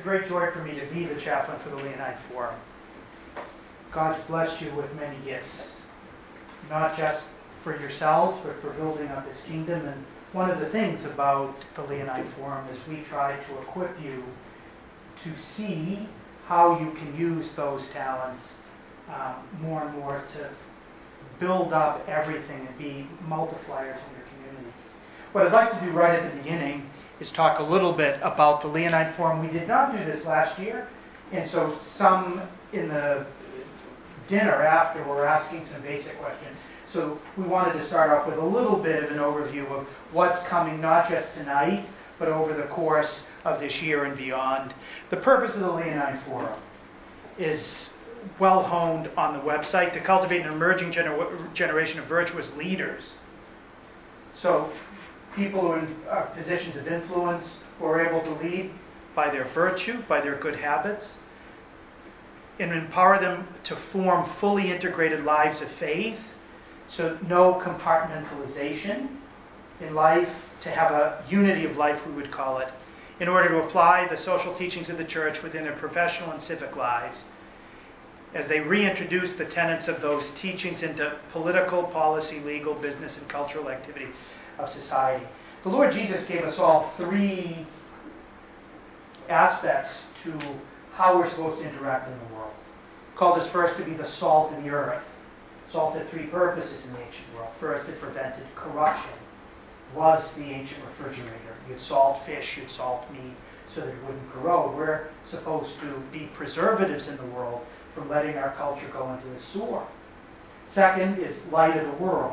great joy for me to be the chaplain for the Leonine Forum. God's blessed you with many gifts, not just for yourselves, but for building up His kingdom. And one of the things about the Leonine Forum is we try to equip you to see how you can use those talents more and more to build up everything and be multipliers in your community. What I'd like to do right at the beginning is talk a little bit about the Leonine Forum. We did not do this last year, and so some in the dinner after were asking some basic questions. So we wanted to start off with a little bit of an overview of what's coming, not just tonight, but over the course of this year and beyond. The purpose of the Leonine Forum is well honed on the website to cultivate an emerging generation of virtuous leaders. So people who are in positions of influence, who are able to lead by their virtue, by their good habits, and empower them to form fully integrated lives of faith. So no compartmentalization in life, to have a unity of life, we would call it, in order to apply the social teachings of the church within their professional and civic lives, as they reintroduce the tenets of those teachings into political, policy, legal, business, and cultural activity of society. The Lord Jesus gave us all three aspects to how we're supposed to interact in the world. He called us first to be the salt of the earth. Salt had three purposes in the ancient world. First, it prevented corruption. Was the ancient refrigerator. You'd salt fish, you'd salt meat, so that it wouldn't corrode. We're supposed to be preservatives in the world from letting our culture go into the sewer. Second is light of the world.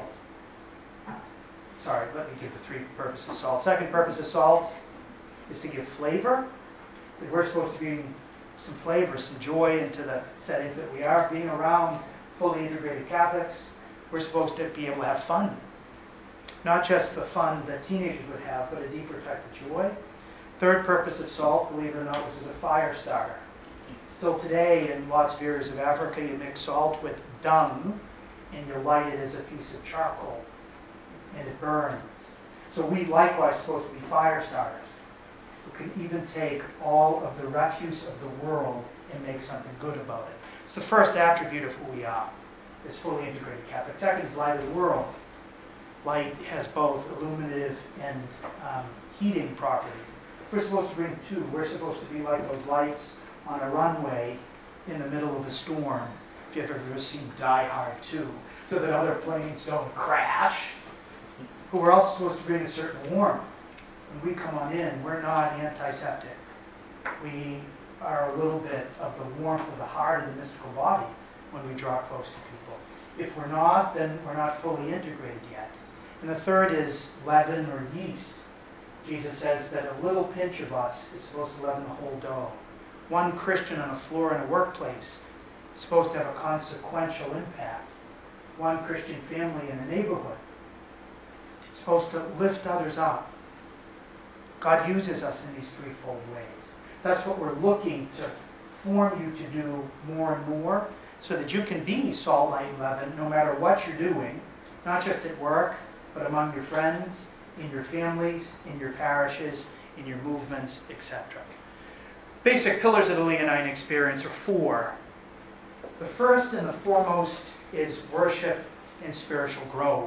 Sorry, let me give the three purposes of salt. Second purpose of salt is to give flavor. We're supposed to bring some flavor, some joy into the settings that we are. Being around fully integrated Catholics, we're supposed to be able to have fun. Not just the fun that teenagers would have, but a deeper type of joy. Third purpose of salt, believe it or not, was as a fire starter. Still today, in lots of areas of Africa, you mix salt with dung, and you light it as a piece of charcoal, and it burns. So we likewise are supposed to be fire starters, who can even take all of the refuse of the world and make something good about it. It's the first attribute of who we are, is fully integrated Catholic. Second is light of the world. Light has both illuminative and heating properties. We're supposed to bring two. We're supposed to be like those lights on a runway in the middle of a storm, if you've ever seen Die Hard 2, so that other planes don't crash. But we're also supposed to bring a certain warmth. When we come on in, we're not antiseptic. We are a little bit of the warmth of the heart and the mystical body when we draw close to people. If we're not, then we're not fully integrated yet. And the third is leaven or yeast. Jesus says that a little pinch of us is supposed to leaven the whole dough. One Christian on a floor in a workplace is supposed to have a consequential impact. One Christian family in a neighborhood is supposed to lift others up. God uses us in these threefold ways. That's what we're looking to form you to do more and more, so that you can be salt, light, and leaven no matter what you're doing, not just at work, but among your friends, in your families, in your parishes, in your movements, etc. Basic pillars of the Leonine experience are four. The first and the foremost is worship and spiritual growth.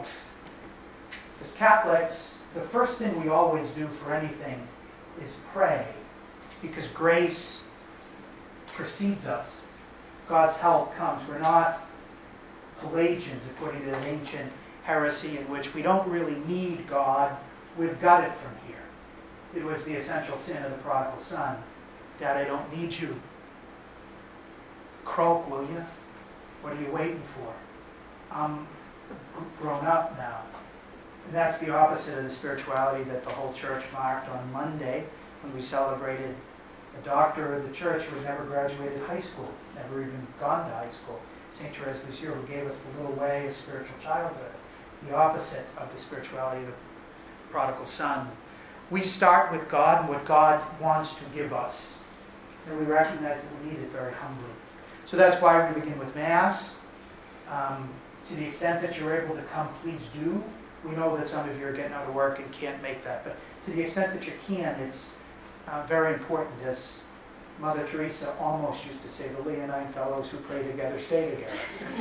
As Catholics, the first thing we always do for anything is pray, because grace precedes us. God's help comes. We're not Pelagians, according to the ancient heresy, in which we don't really need God. We've got it from here. It was the essential sin of the prodigal son. Dad, I don't need you. Croak, will you? What are you waiting for? I'm grown up now. And that's the opposite of the spirituality that the whole church marked on Monday when we celebrated a doctor of the church who had never graduated high school, never even gone to high school, St. Therese Lisieux, who gave us the little way of spiritual childhood. It's the opposite of the spirituality of the prodigal son. We start with God and what God wants to give us, and we recognize that we need it very humbly. So that's why we begin with Mass. To the extent that you're able to come, please do. We know that some of you are getting out of work and can't make that, but to the extent that you can, it's very important, as Mother Teresa almost used to say, the Leonine fellows who pray together stay together.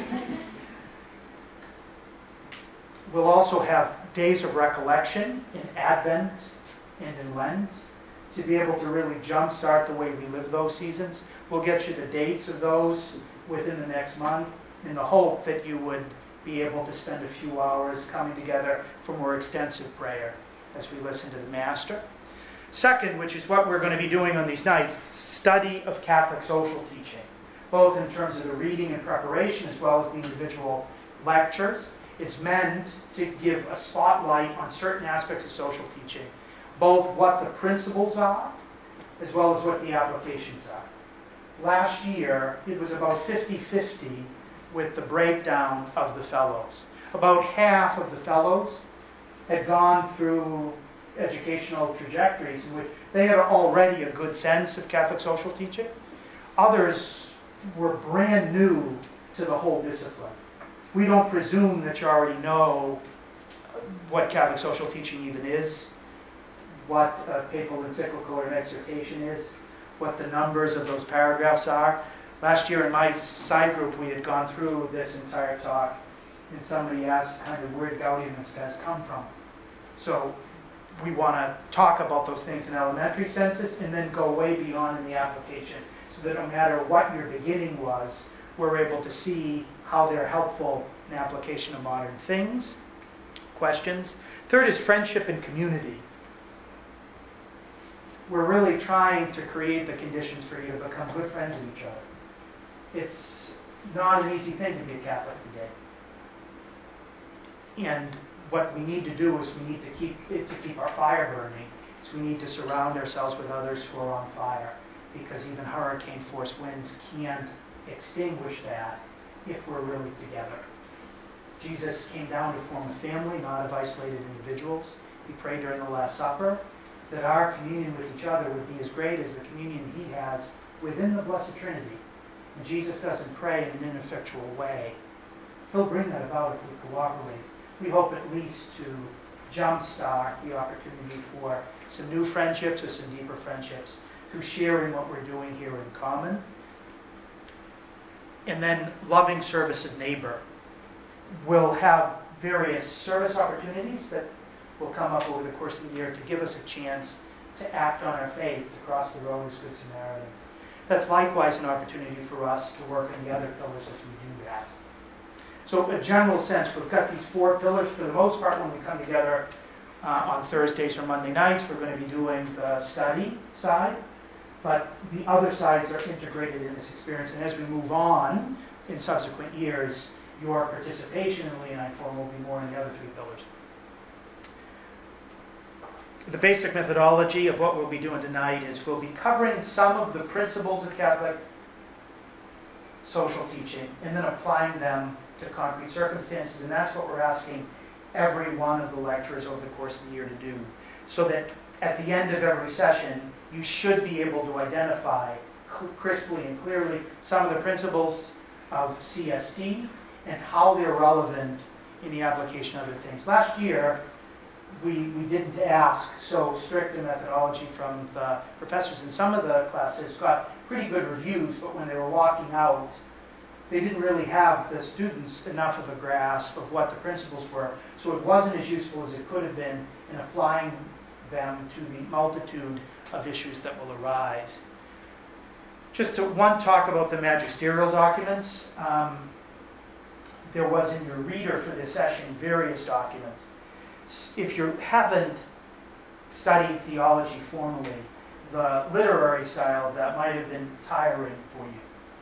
We'll also have days of recollection in Advent and in Lent to be able to really jumpstart the way we live those seasons. We'll get you the dates of those within the next month in the hope that you would be able to spend a few hours coming together for more extensive prayer as we listen to the Master. Second, which is what we're going to be doing on these nights, study of Catholic social teaching, both in terms of the reading and preparation as well as the individual lectures. It's meant to give a spotlight on certain aspects of social teaching, both what the principles are as well as what the applications are. Last year, it was about 50-50 with the breakdown of the fellows. About half of the fellows had gone through educational trajectories in which they had already a good sense of Catholic social teaching. Others were brand new to the whole discipline. We don't presume that you already know what Catholic social teaching even is, what a papal encyclical or an exhortation is, what the numbers of those paragraphs are. Last year in my side group, we had gone through this entire talk, and somebody asked kind of where Gaudium et Spes come from. So we want to talk about those things in elementary senses and then go way beyond in the application, so that no matter what your beginning was, we're able to see how they're helpful in application of modern things. Questions. Third is friendship and community. We're really trying to create the conditions for you to become good friends with each other. It's not an easy thing to be a Catholic today. And what we need to do is we need to keep our fire burning. So we need to surround ourselves with others who are on fire, because even hurricane force winds can't extinguish that if we're really together. Jesus came down to form a family, not of isolated individuals. He prayed during the Last Supper that our communion with each other would be as great as the communion he has within the Blessed Trinity. And Jesus doesn't pray in an ineffectual way. He'll bring that about if we cooperate. We hope at least to jumpstart the opportunity for some new friendships or some deeper friendships through sharing what we're doing here in common. And then loving service of neighbor. We'll have various service opportunities that will come up over the course of the year to give us a chance to act on our faith, to cross the road as Good Samaritans. That's likewise an opportunity for us to work on the other pillars as we do that. So in a general sense, we've got these four pillars. For the most part, when we come together on Thursdays or Monday nights, we're going to be doing the study side, but the other sides are integrated in this experience. And as we move on in subsequent years, your participation in the Leonine Forum will be more in the other three pillars. The basic methodology of what we'll be doing tonight is we'll be covering some of the principles of Catholic social teaching and then applying them to concrete circumstances, and that's what we're asking every one of the lecturers over the course of the year to do, so that at the end of every session you should be able to identify crisply and clearly some of the principles of CST and how they're relevant in the application of other things. Last year we didn't ask so strict a methodology from the professors, and some of the classes got pretty good reviews, but when they were walking out, they didn't really have the students enough of a grasp of what the principles were, so it wasn't as useful as it could have been in applying them to the multitude of issues that will arise. Just to talk about the magisterial documents. There was in your reader for this session various documents. If you haven't studied theology formally, the literary style of that might have been tiring for you.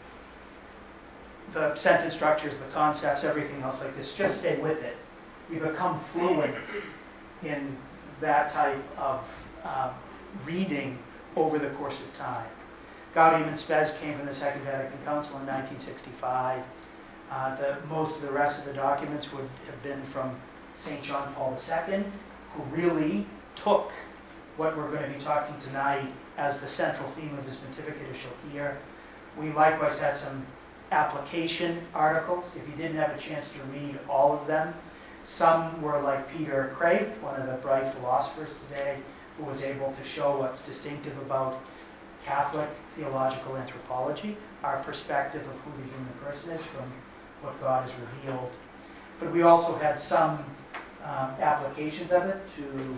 The sentence structures, the concepts, everything else like this, just stay with it. You become fluent in that type of reading over the course of time. Gaudium et Spes came from the Second Vatican Council in 1965. Most of the rest of the documents would have been from St. John Paul II, who really took what we're going to be talking tonight as the central theme of his pontificate, as you'll hear. We likewise had some application articles, if you didn't have a chance to read all of them. Some were like Peter Craig, one of the bright philosophers today, who was able to show what's distinctive about Catholic theological anthropology, our perspective of who the human person is from what God has revealed. But we also had some applications of it to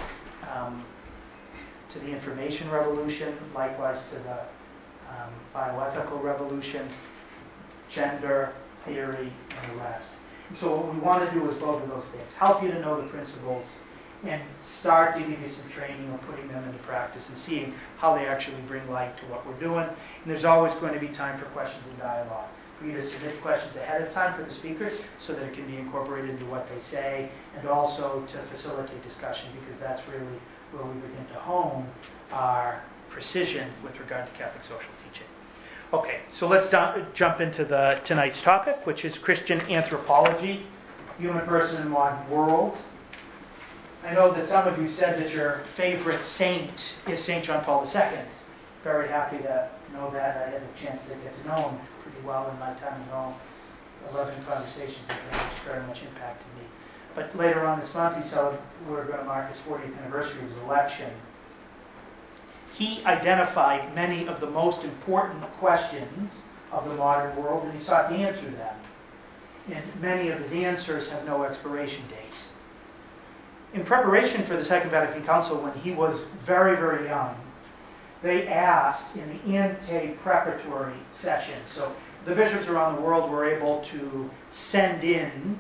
the information revolution, likewise to the bioethical revolution, gender theory, and the rest. And so what we want to do is both of those things. Help you to know the principles and start giving you some training or putting them into practice and seeing how they actually bring light to what we're doing. And there's always going to be time for questions and dialogue. For you to submit questions ahead of time for the speakers so that it can be incorporated into what they say, and also to facilitate discussion, because that's really where we begin to hone our precision with regard to Catholic social teaching. Okay, so let's jump into tonight's topic, which is Christian anthropology, human person in modern world. I know that some of you said that your favorite saint is St. John Paul II. Very happy to know that. I had a chance to get to know him pretty well in my time in Rome. 11 conversations with him, which very much impacted me. But later on this month, we're going to mark his 40th anniversary of his election. He identified many of the most important questions of the modern world, and he sought to answer them. And many of his answers have no expiration dates. In preparation for the Second Vatican Council, when he was very, very young, they asked in the ante-preparatory session, so the bishops around the world were able to send in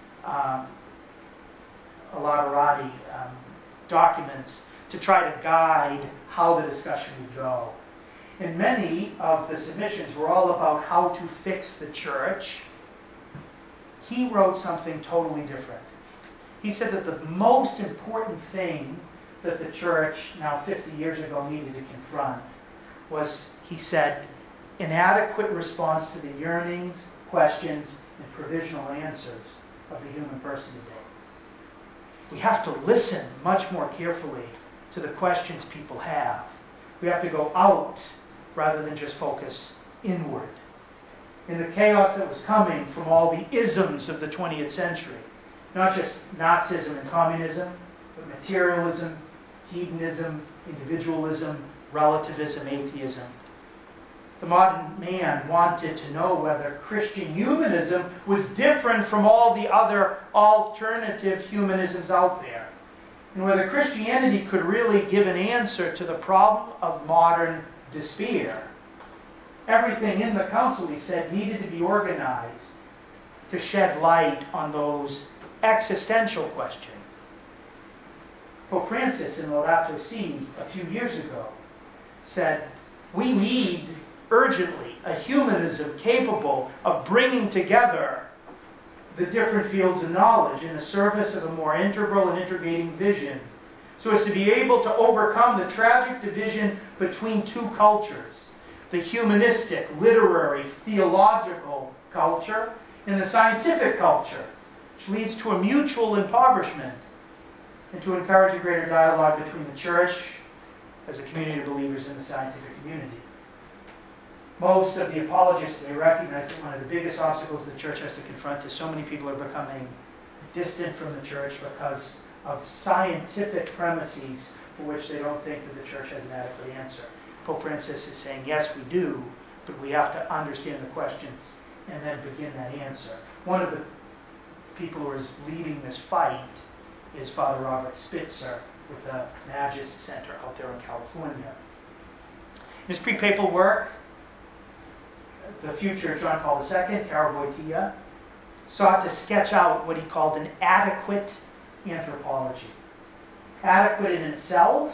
elaborati documents to try to guide how the discussion would go. And many of the submissions were all about how to fix the church. He wrote something totally different. He said that the most important thing that the church, now 50 years ago, needed to confront was, he said, inadequate response to the yearnings, questions, and provisional answers of the human person today. We have to listen much more carefully to the questions people have. We have to go out rather than just focus inward. In the chaos that was coming from all the isms of the 20th century, not just Nazism and communism, but materialism, hedonism, individualism, relativism, atheism. The modern man wanted to know whether Christian humanism was different from all the other alternative humanisms out there, and whether Christianity could really give an answer to the problem of modern despair. Everything in the council, he said, needed to be organized to shed light on those existential questions. Pope Francis in Laudato Si a few years ago said, we need urgently a humanism capable of bringing together the different fields of knowledge in the service of a more integral and integrating vision, so as to be able to overcome the tragic division between two cultures, the humanistic, literary, theological culture and the scientific culture, which leads to a mutual impoverishment, and to encourage a greater dialogue between the church as a community of believers and the scientific community. Most of the apologists, they recognize that one of the biggest obstacles the church has to confront is so many people are becoming distant from the church because of scientific premises for which they don't think that the church has an adequate answer. Pope Francis is saying, yes, we do, but we have to understand the questions and then begin that answer. One of the people who is leading this fight is Father Robert Spitzer with the Magis Center out there in California. In his pre-papal work, The Future of John Paul II, Karol Wojtyła, sought to sketch out what he called an adequate anthropology. Adequate in itself,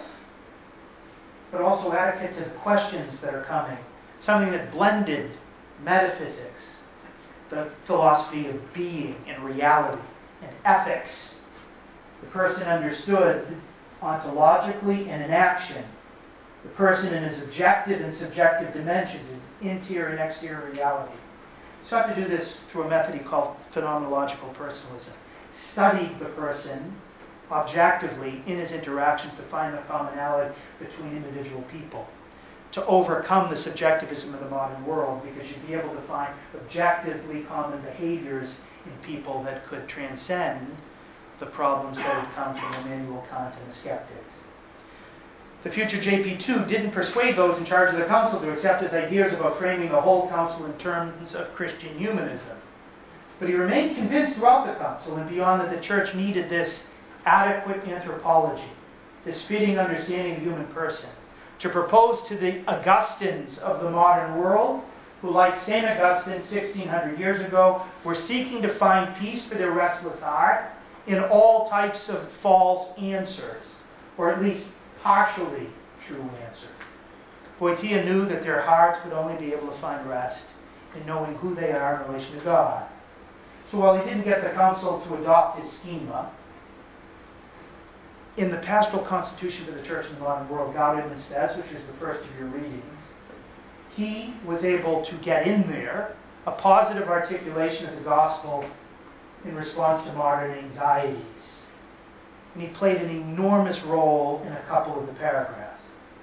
but also adequate to the questions that are coming. Something that blended metaphysics, the philosophy of being and reality, and ethics. The person understood ontologically and in action. The person in his objective and subjective dimensions, his interior and exterior reality. So I have to do this through a method he called phenomenological personalism. Studied the person objectively in his interactions to find the commonality between individual people, to overcome the subjectivism of the modern world, because you'd be able to find objectively common behaviors in people that could transcend the problems that had come from Immanuel Kant and the skeptics. The future JP2 didn't persuade those in charge of the council to accept his ideas about framing the whole council in terms of Christian humanism. But he remained convinced throughout the council and beyond that the church needed this adequate anthropology, this fitting understanding of the human person, to propose to the Augustines of the modern world, who, like St. Augustine 1600 years ago, were seeking to find peace for their restless heart in all types of false answers, or at least partially true answers. Wojtyla knew that their hearts would only be able to find rest in knowing who they are in relation to God. So while he didn't get the council to adopt his schema, in the Pastoral Constitution for the Church in the Modern World, Gaudium et Spes, which is the first of your readings, he was able to get in there a positive articulation of the gospel in response to modern anxieties. And he played an enormous role in a couple of the paragraphs.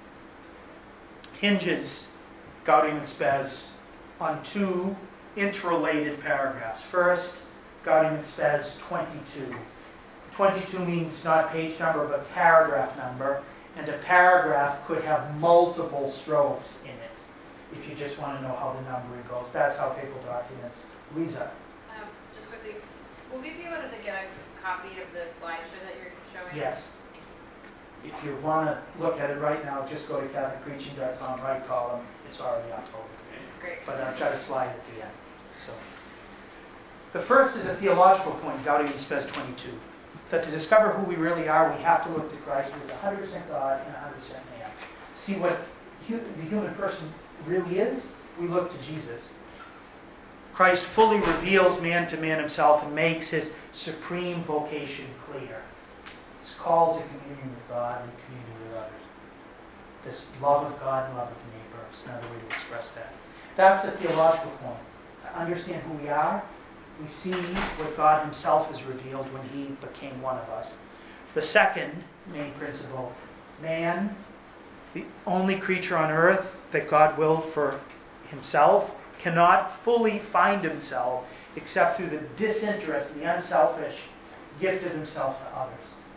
Hinges Gaudium et Spes on two interrelated paragraphs. First, Gaudium et Spes 22. 22 means not page number, but paragraph number, and a paragraph could have multiple strokes in it, if you just want to know how the numbering goes. That's how papal documents. Lisa? Just quickly, will we be able to get a copy of the slideshow that you're showing? Yes. If you want to look at it right now, just go to CatholicPreaching.com, right column. It's already uploaded. Great. But I've got a slide at the end. So, the first is a theological point, Gaudium et Spes 22. That to discover who we really are, we have to look to Christ, who is 100% God and 100% man. See what the human person really is? We look to Jesus. Christ fully reveals man to man himself and makes his supreme vocation clear. It's called to communion with God and communion with others. This love of God and love of neighbor is another way to express that. That's the theological point. To understand who we are, we see what God himself has revealed when he became one of us. The second main principle, man, the only creature on earth that God willed for himself, cannot fully find himself except through the disinterest, the unselfish gift of himself to others.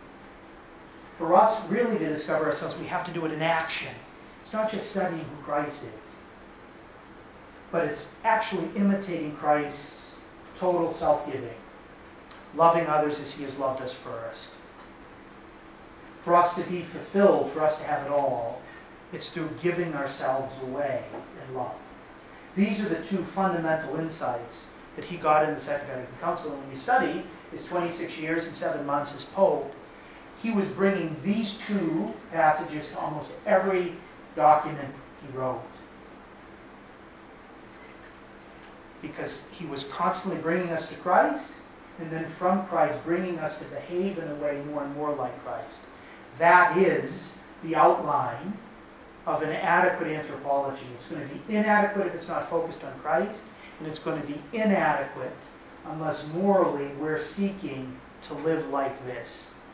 For us really to discover ourselves, we have to do it in action. It's not just studying who Christ is, but it's actually imitating Christ's total self-giving, loving others as he has loved us first. For us to be fulfilled, for us to have it all, it's through giving ourselves away in love. These are the two fundamental insights that he got in the Second Vatican Council. And when you study his 26 years and 7 months as Pope, he was bringing these two passages to almost every document he wrote. Because he was constantly bringing us to Christ, and then from Christ bringing us to behave in a way more and more like Christ. That is the outline of an adequate anthropology. It's going to be inadequate if it's not focused on Christ, and it's going to be inadequate unless morally we're seeking to live like this.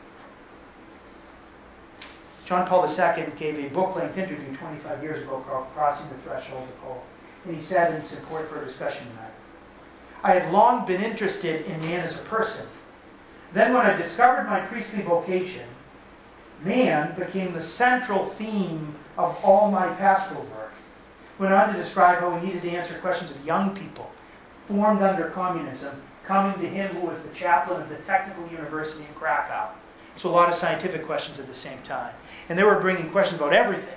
John Paul II gave a book-length interview 25 years ago called Crossing the Threshold of Hope. And he said, and it's important for a discussion tonight, I had long been interested in man as a person. Then when I discovered my priestly vocation, man became the central theme of all my pastoral work. Went on to describe how we needed to answer questions of young people, formed under communism, coming to him who was the chaplain of the Technical University in Krakow. So a lot of scientific questions at the same time. And they were bringing questions about everything.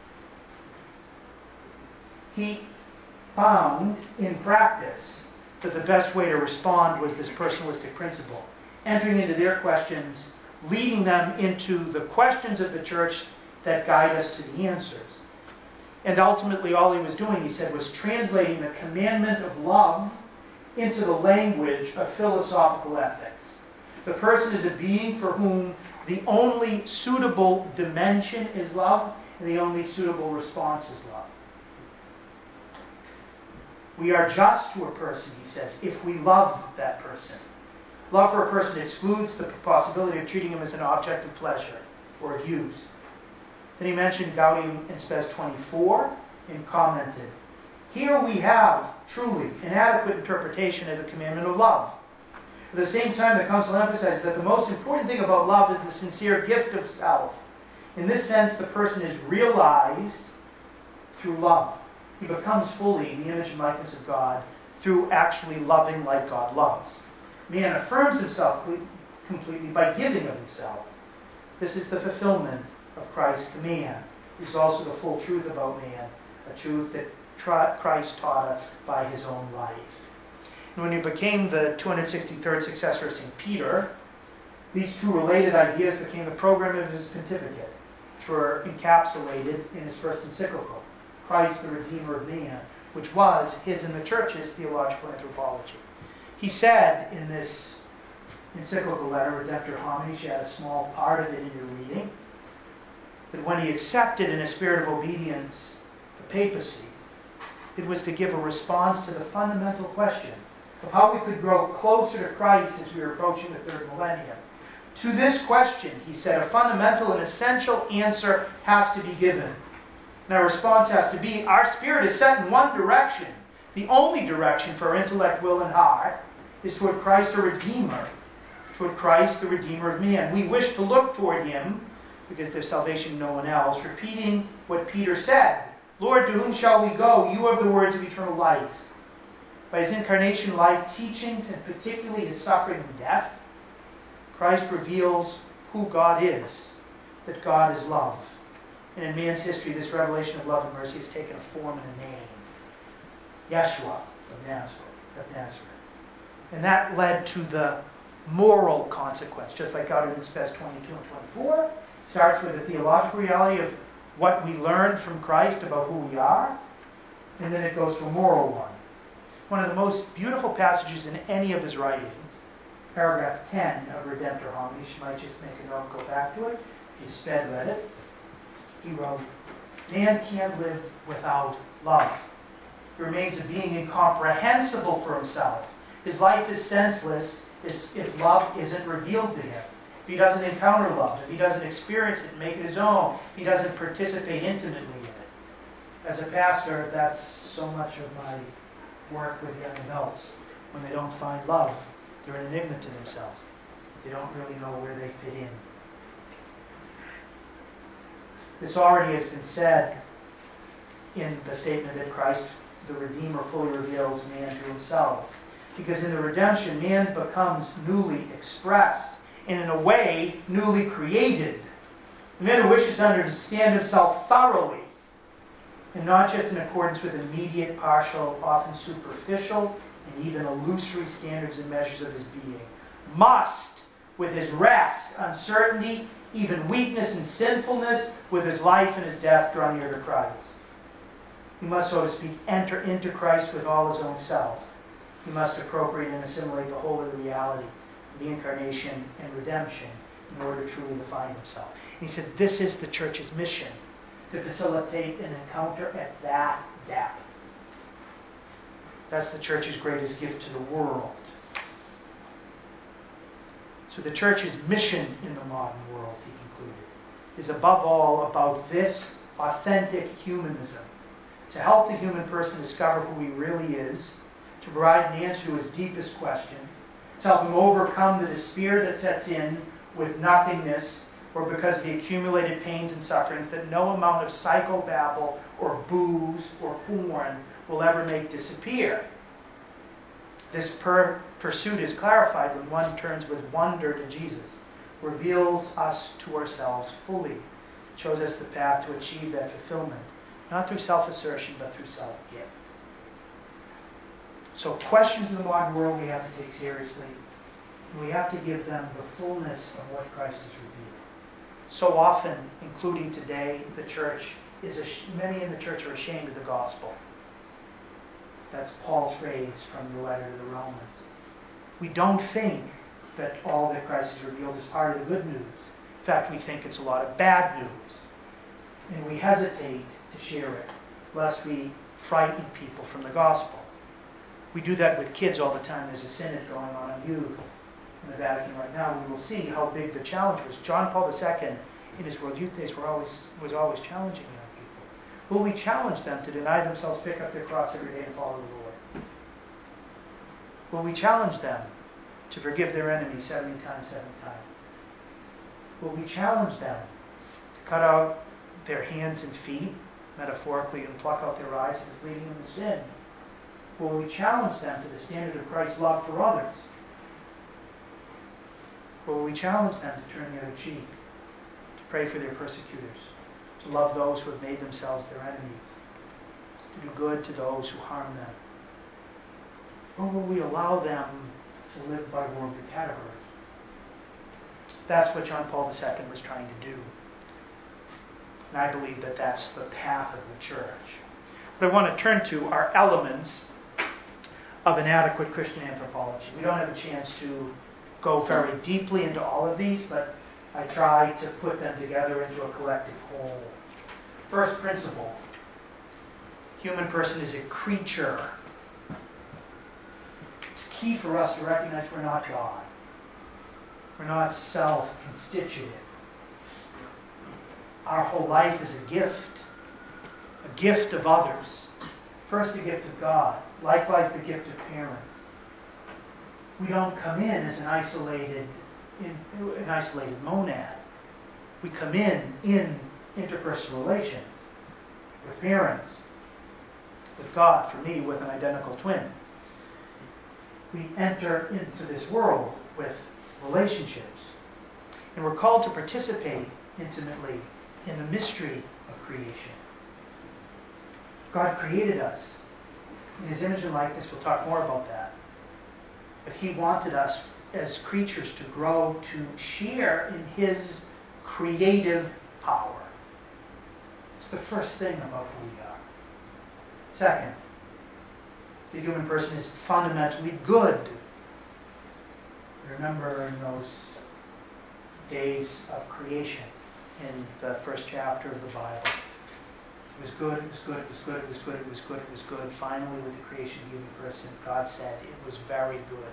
He found in practice that the best way to respond was this personalistic principle, entering into their questions, leading them into the questions of the church that guide us to the answers. And ultimately all he was doing, he said, was translating the commandment of love into the language of philosophical ethics. The person is a being for whom the only suitable dimension is love, and the only suitable response is love. We are just to a person, he says, if we love that person. Love for a person excludes the possibility of treating him as an object of pleasure or of use. Then he mentioned Gaudium et Spes 24 and commented, here we have truly an adequate interpretation of the commandment of love. At the same time, the Council emphasizes that the most important thing about love is the sincere gift of self. In this sense, the person is realized through love. He becomes fully the image and likeness of God through actually loving like God loves. Man affirms himself completely by giving of himself. This is the fulfillment of Christ's command. This is also the full truth about man, a truth that Christ taught us by his own life. And when he became the 263rd successor of St. Peter, these two related ideas became the program of his pontificate, which were encapsulated in his first encyclical, Christ the Redeemer of Man, which was his and the Church's theological anthropology. He said in this encyclical letter, Redemptor Hominis, you had a small part of it in your reading, that when he accepted in a spirit of obedience the papacy, it was to give a response to the fundamental question of how we could grow closer to Christ as we were approaching the third millennium. To this question, he said, a fundamental and essential answer has to be given. And our response has to be, our spirit is set in one direction. The only direction for our intellect, will, and heart is toward Christ the Redeemer, toward Christ the Redeemer of man. We wish to look toward him, because there's salvation in no one else, repeating what Peter said, Lord, to whom shall we go? You have the words of eternal life. By his incarnation, life, teachings, and particularly his suffering and death, Christ reveals who God is, that God is love. And in man's history, this revelation of love and mercy has taken a form and a name. Yeshua of Nazareth. And that led to the moral consequence, just like out of Spes 22 and 24. Starts with the theological reality of what we learn from Christ about who we are, and then it goes to a moral one. One of the most beautiful passages in any of his writings, paragraph 10 of Redemptor Hominis, you might just make a note and go back to it. If you sped read it. He wrote, man can't live without love. He remains a being incomprehensible for himself. His life is senseless if love isn't revealed to him. If he doesn't encounter love, if he doesn't experience it and make it his own, if he doesn't participate intimately in it. As a pastor, that's so much of my work with young adults. When they don't find love, they're an enigma to themselves. They don't really know where they fit in. This already has been said in the statement that Christ, the Redeemer, fully reveals man to himself. Because in the redemption, man becomes newly expressed, and in a way, newly created. The man who wishes to understand himself thoroughly, and not just in accordance with immediate, partial, often superficial, and even illusory standards and measures of his being, must, with his rest, uncertainty, even weakness and sinfulness, with his life and his death, draw near to Christ. He must, so to speak, enter into Christ with all his own self. He must appropriate and assimilate the whole of the reality of the incarnation and redemption in order truly to find himself. And he said, this is the church's mission, to facilitate an encounter at that depth. That's the church's greatest gift to the world. So the church's mission in the modern world, he concluded, is above all about this authentic humanism, to help the human person discover who he really is, to provide an answer to his deepest question, to help him overcome the despair that sets in with nothingness or because of the accumulated pains and sufferings that no amount of psychobabble or booze or porn will ever make disappear. This pursuit is clarified when one turns with wonder to Jesus, reveals us to ourselves fully, shows us the path to achieve that fulfillment, not through self-assertion, but through self-gift. So questions in the modern world we have to take seriously, and we have to give them the fullness of what Christ has revealed. So often, including today, the church many in the church are ashamed of the gospel. That's Paul's phrase from the letter to the Romans. We don't think that all that Christ has revealed is part of the good news. In fact, we think it's a lot of bad news. And we hesitate to share it, lest we frighten people from the gospel. We do that with kids all the time. There's a synod going on youth in the Vatican right now. We will see how big the challenge was. John Paul II, in his World Youth Days, was always challenging young people. Will we challenge them to deny themselves, pick up their cross every day, and follow the Lord? Will we challenge them to forgive their enemies 70 times, 7 times? Will we challenge them cut out their hands and feet, metaphorically, and pluck out their eyes if it's leading them to sin? Will we challenge them to the standard of Christ's love for others? Or will we challenge them to turn the other cheek, to pray for their persecutors, to love those who have made themselves their enemies, to do good to those who harm them? Or will we allow them to live by worldly categories? That's what John Paul II was trying to do. And I believe that that's the path of the church. What I want to turn to are elements of an adequate Christian anthropology. We don't have a chance to go very deeply into all of these, but I try to put them together into a collective whole. First principle, human person is a creature. It's key for us to recognize we're not God. We're not self-constituted. Our whole life is a gift of others. First, a gift of God. Likewise, the gift of parents. We don't come in as an isolated monad. We come in interpersonal relations with parents, with God, for me, with an identical twin. We enter into this world with relationships. And we're called to participate intimately in the mystery of creation. God created us in His image and likeness. We'll talk more about that. But He wanted us as creatures to grow, to share in His creative power. It's the first thing about who we are. Second, the human person is fundamentally good. Remember in those days of creation in the first chapter of the Bible. It was good, it was good, it was good, it was good, it was good, it was good. Finally, with the creation of the human person, God said it was very good.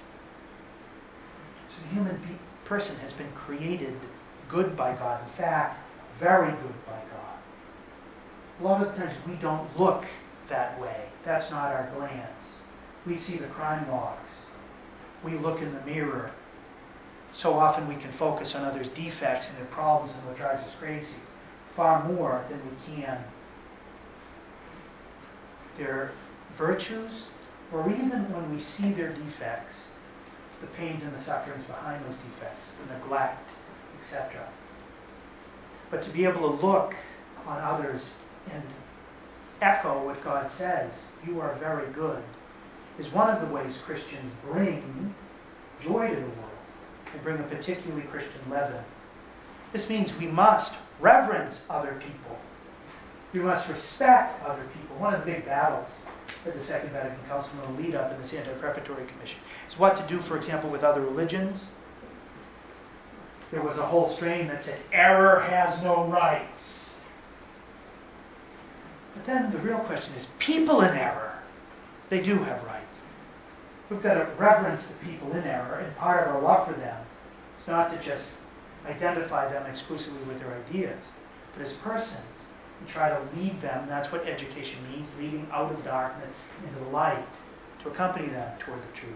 So the human person has been created good by God. In fact, very good by God. A lot of times we don't look that way. That's not our glance. We see the crime logs. We look in the mirror. So often we can focus on others' defects and their problems and what drives us crazy, far more than we can their virtues, or even when we see their defects, the pains and the sufferings behind those defects, the neglect, etc. But to be able to look on others and echo what God says, you are very good, is one of the ways Christians bring joy to the world. They bring a particularly Christian leaven. This means we must reverence other people. We must respect other people. One of the big battles that the Second Vatican Council will lead up in this Anti-Preparatory Commission is what to do, for example, with other religions. There was a whole strain that said, error has no rights. But then the real question is, people in error, they do have rights. We've got to reverence the people in error, and part of our love for them is not to just identify them exclusively with their ideas, but as persons, and try to lead them. That's what education means, leading out of darkness into the light, to accompany them toward the truth.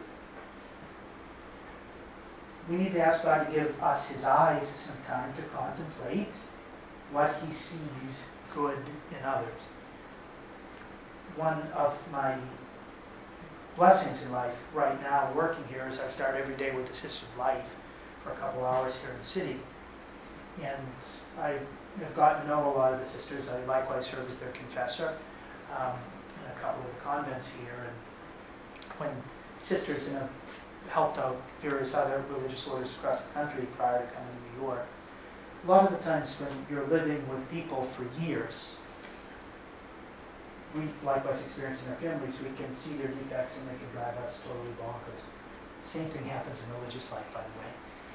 We need to ask God to give us His eyes some time to contemplate what He sees good in others. One of my blessings in life right now, working here, is I start every day with the Sisters of Life for a couple hours here in the city. And I have gotten to know a lot of the sisters. I likewise serve as their confessor in a couple of the convents here. And when sisters have helped out various other religious orders across the country prior to coming to New York, a lot of the times when you're living with people for years, we likewise experience in our families, we can see their defects and they can drive us totally bonkers. Same thing happens in religious life, by the way.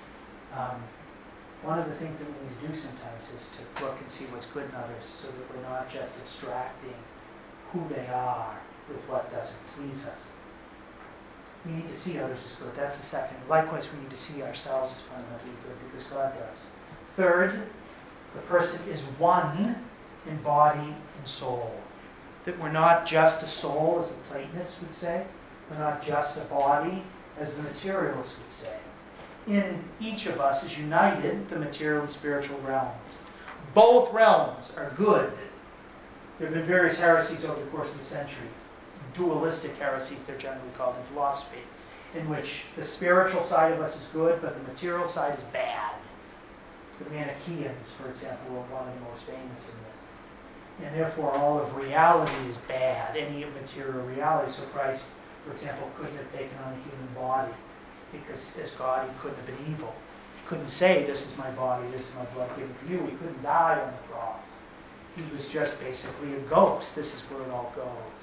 One of the things that we need to do sometimes is to look and see what's good in others, so that we're not just abstracting who they are with what doesn't please us. We need to see others as good. That's the second. Likewise, we need to see ourselves as fundamentally good, because God does. Third, the person is one in body and soul. That we're not just a soul, as the Platonists would say. We're not just a body, as the materialists would say. In each of us is united the material and spiritual realms. Both realms are good. There have been various heresies over the course of the centuries. Dualistic heresies, they're generally called in philosophy, in which the spiritual side of us is good, but the material side is bad. The Manichaeans, for example, were one of the most famous in this. And therefore, all of reality is bad, any material reality. So Christ, for example, couldn't have taken on a human body, because as God, he couldn't have been evil. He couldn't say, this is my body, this is my blood given for you. He couldn't die on the cross. He was just basically a ghost. This is where it all goes.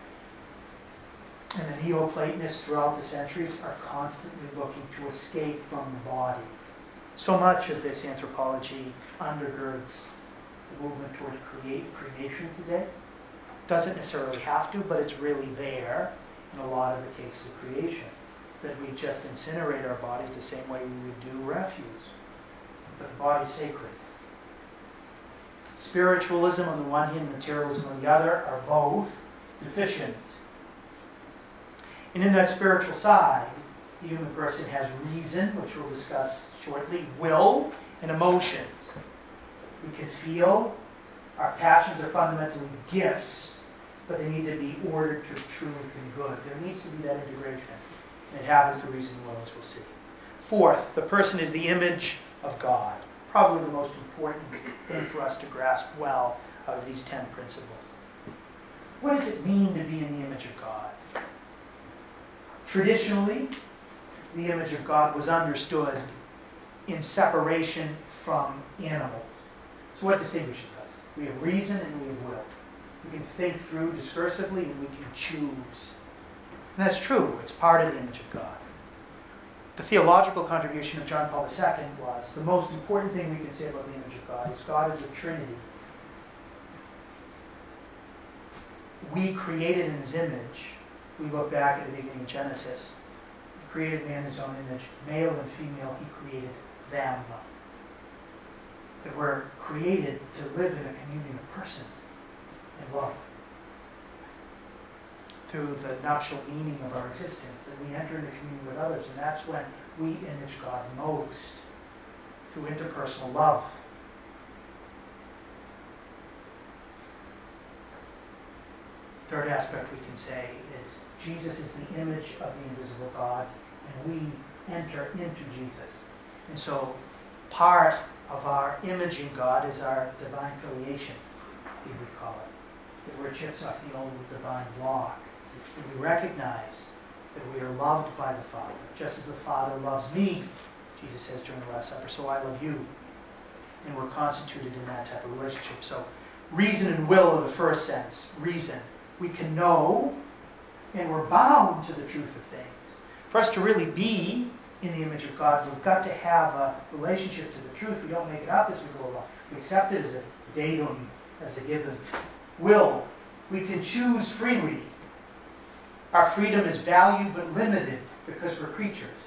And the Neoplatonists throughout the centuries are constantly looking to escape from the body. So much of this anthropology undergirds the movement toward cremation today. Doesn't necessarily have to, but it's really there in a lot of the cases of creation. That we just incinerate our bodies the same way we would do refuse. But the body's sacred. Spiritualism on the one hand, materialism on the other are both deficient. And in that spiritual side, the human person has reason, which we'll discuss shortly, will, and emotions. We can feel. Our passions are fundamentally gifts, but they need to be ordered to truth and good. There needs to be that integration. And it happens through reason and will, as we'll see. Fourth, the person is the image of God. Probably the most important thing for us to grasp well out of these 10 principles. What does it mean to be in the image of God? Traditionally, the image of God was understood in separation from animals. So what distinguishes us? We have reason and we have will. We can think through discursively and we can choose. And that's true. It's part of the image of God. The theological contribution of John Paul II was the most important thing we can say about the image of God is God is a Trinity. We created in His image. We look back at the beginning of Genesis. He created man in His own image. Male and female, He created them. That we're created to live in a communion of persons in love. Through the nuptial meaning of our existence, that we enter into communion with others, and that's when we image God most, through interpersonal love. Third aspect we can say is Jesus is the image of the invisible God, and we enter into Jesus. And so part of our imaging God is our divine filiation, we would call it. That we're chips off the old divine block. We recognize that we are loved by the Father. Just as the Father loves me, Jesus says during the Last Supper, so I love you. And we're constituted in that type of relationship. So reason and will are the first sense. Reason. We can know, and we're bound to the truth of things. For us to really be in the image of God, we've got to have a relationship to the truth. We don't make it up as we go along. We accept it as a datum, as a given. Will. We can choose freely. Our freedom is valued but limited because we're creatures.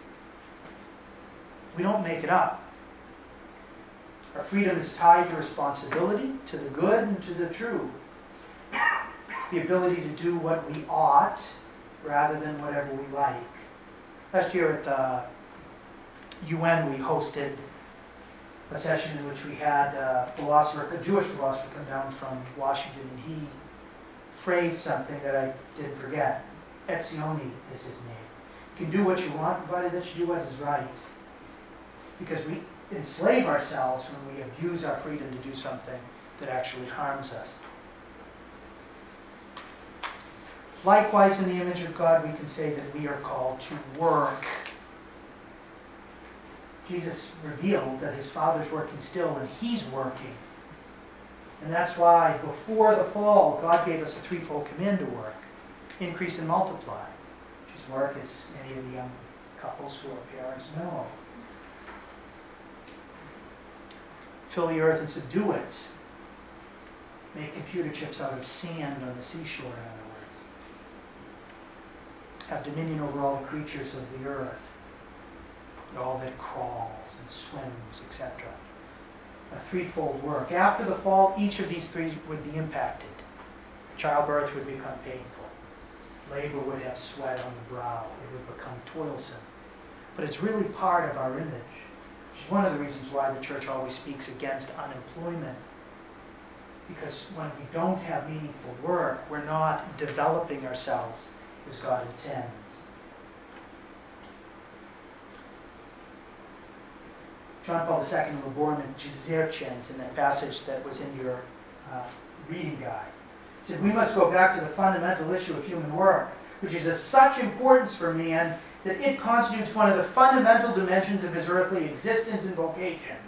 We don't make it up. Our freedom is tied to responsibility, to the good and to the true. The ability to do what we ought rather than whatever we like. Last year at the UN we hosted a session in which we had a Jewish philosopher come down from Washington, and he phrased something that I didn't forget. Etzioni is his name. You can do what you want, provided that you do what is right. Because we enslave ourselves when we abuse our freedom to do something that actually harms us. Likewise, in the image of God, we can say that we are called to work. Jesus revealed that His Father's working still, and He's working. And that's why before the fall, God gave us a threefold command to work. Increase and multiply. Which is work, as many of the young couples who are parents know. Fill the earth and subdue it. Make computer chips out of sand on the seashore, in other words. Have dominion over all the creatures of the earth. All that crawls and swims, etc. A threefold work. After the fall, each of these three would be impacted. Childbirth would become painful. Labor would have sweat on the brow. It would become toilsome. But it's really part of our image. Which is one of the reasons why the church always speaks against unemployment. Because when we don't have meaningful work, we're not developing ourselves as God intends. John Paul II in Laborment Jezerchens, in that passage that was in your reading guide, said, we must go back to the fundamental issue of human work, which is of such importance for man that it constitutes one of the fundamental dimensions of his earthly existence and vocation.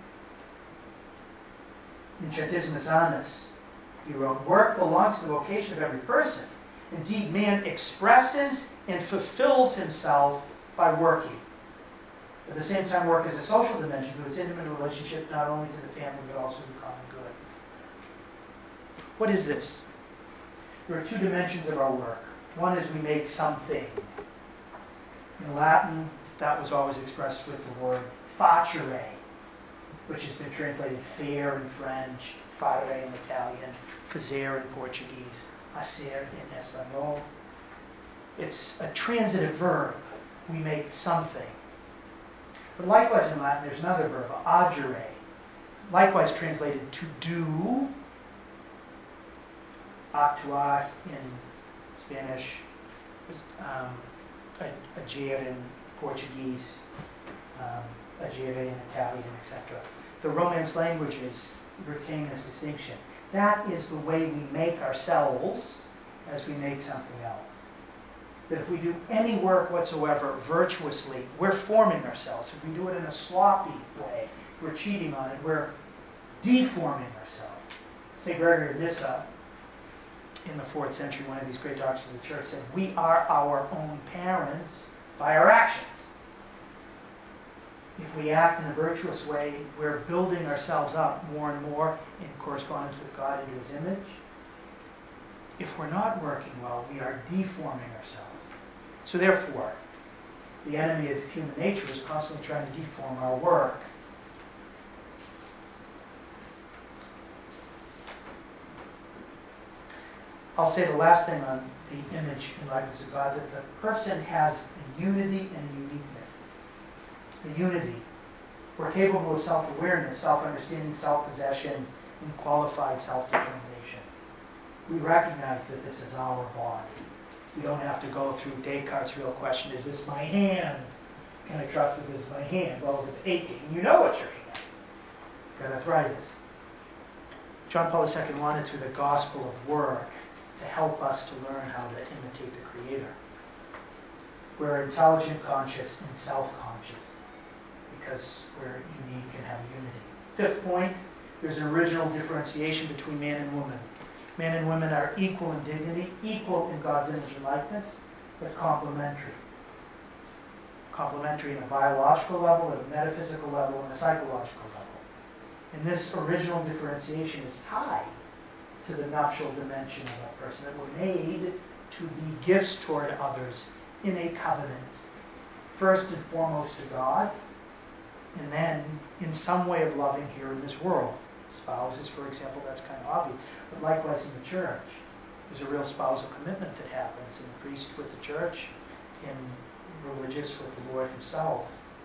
In Chatismus Annus, he wrote, work belongs to the vocation of every person. Indeed, man expresses and fulfills himself by working. At the same time, work is a social dimension to its intimate relationship not only to the family but also to the common good. What is this? There are two dimensions of our work. One is we make something. In Latin, that was always expressed with the word facere, which has been translated faire in French, fare in Italian, fazer in Portuguese, hacer in Espanol. It's a transitive verb. We make something. But likewise in Latin, there's another verb, agere, likewise translated to do, actuar in Spanish, agere in Portuguese, agere in Italian, etc. The Romance languages retain this distinction. That is the way we make ourselves as we make something else. That if we do any work whatsoever virtuously, we're forming ourselves. If we do it in a sloppy way, we're cheating on it, we're deforming ourselves. St. Gregory of Nyssa, in the 4th century, one of these great doctors of the church, said, we are our own parents by our actions. If we act in a virtuous way, we're building ourselves up more and more in correspondence with God into His image. If we're not working well, we are deforming ourselves. So therefore, the enemy of human nature is constantly trying to deform our work. I'll say the last thing on the image and likeness of God, that the person has a unity and a uniqueness. The unity. We're capable of self-awareness, self-understanding, self-possession, and qualified self-determination. We recognize that this is our body. We don't have to go through Descartes' real question, is this my hand? Can I trust that this is my hand? Well, if it's aching, you know it's your hand. You've got arthritis. John Paul II wanted through the gospel of work to help us to learn how to imitate the Creator. We're intelligent, conscious, and self-conscious because we're unique and have unity. Fifth point, there's an original differentiation between man and woman. Men and women are equal in dignity, equal in God's image and likeness, but complementary. Complementary in a biological level, at a metaphysical level, and a psychological level. And this original differentiation is tied to the nuptial dimension of a person, that we're made to be gifts toward others in a covenant. First and foremost to God, and then in some way of loving here in this world. Spouses, for example, that's kind of obvious. But likewise in the church, there's a real spousal commitment that happens in the priest with the church, in religious with the Lord Himself.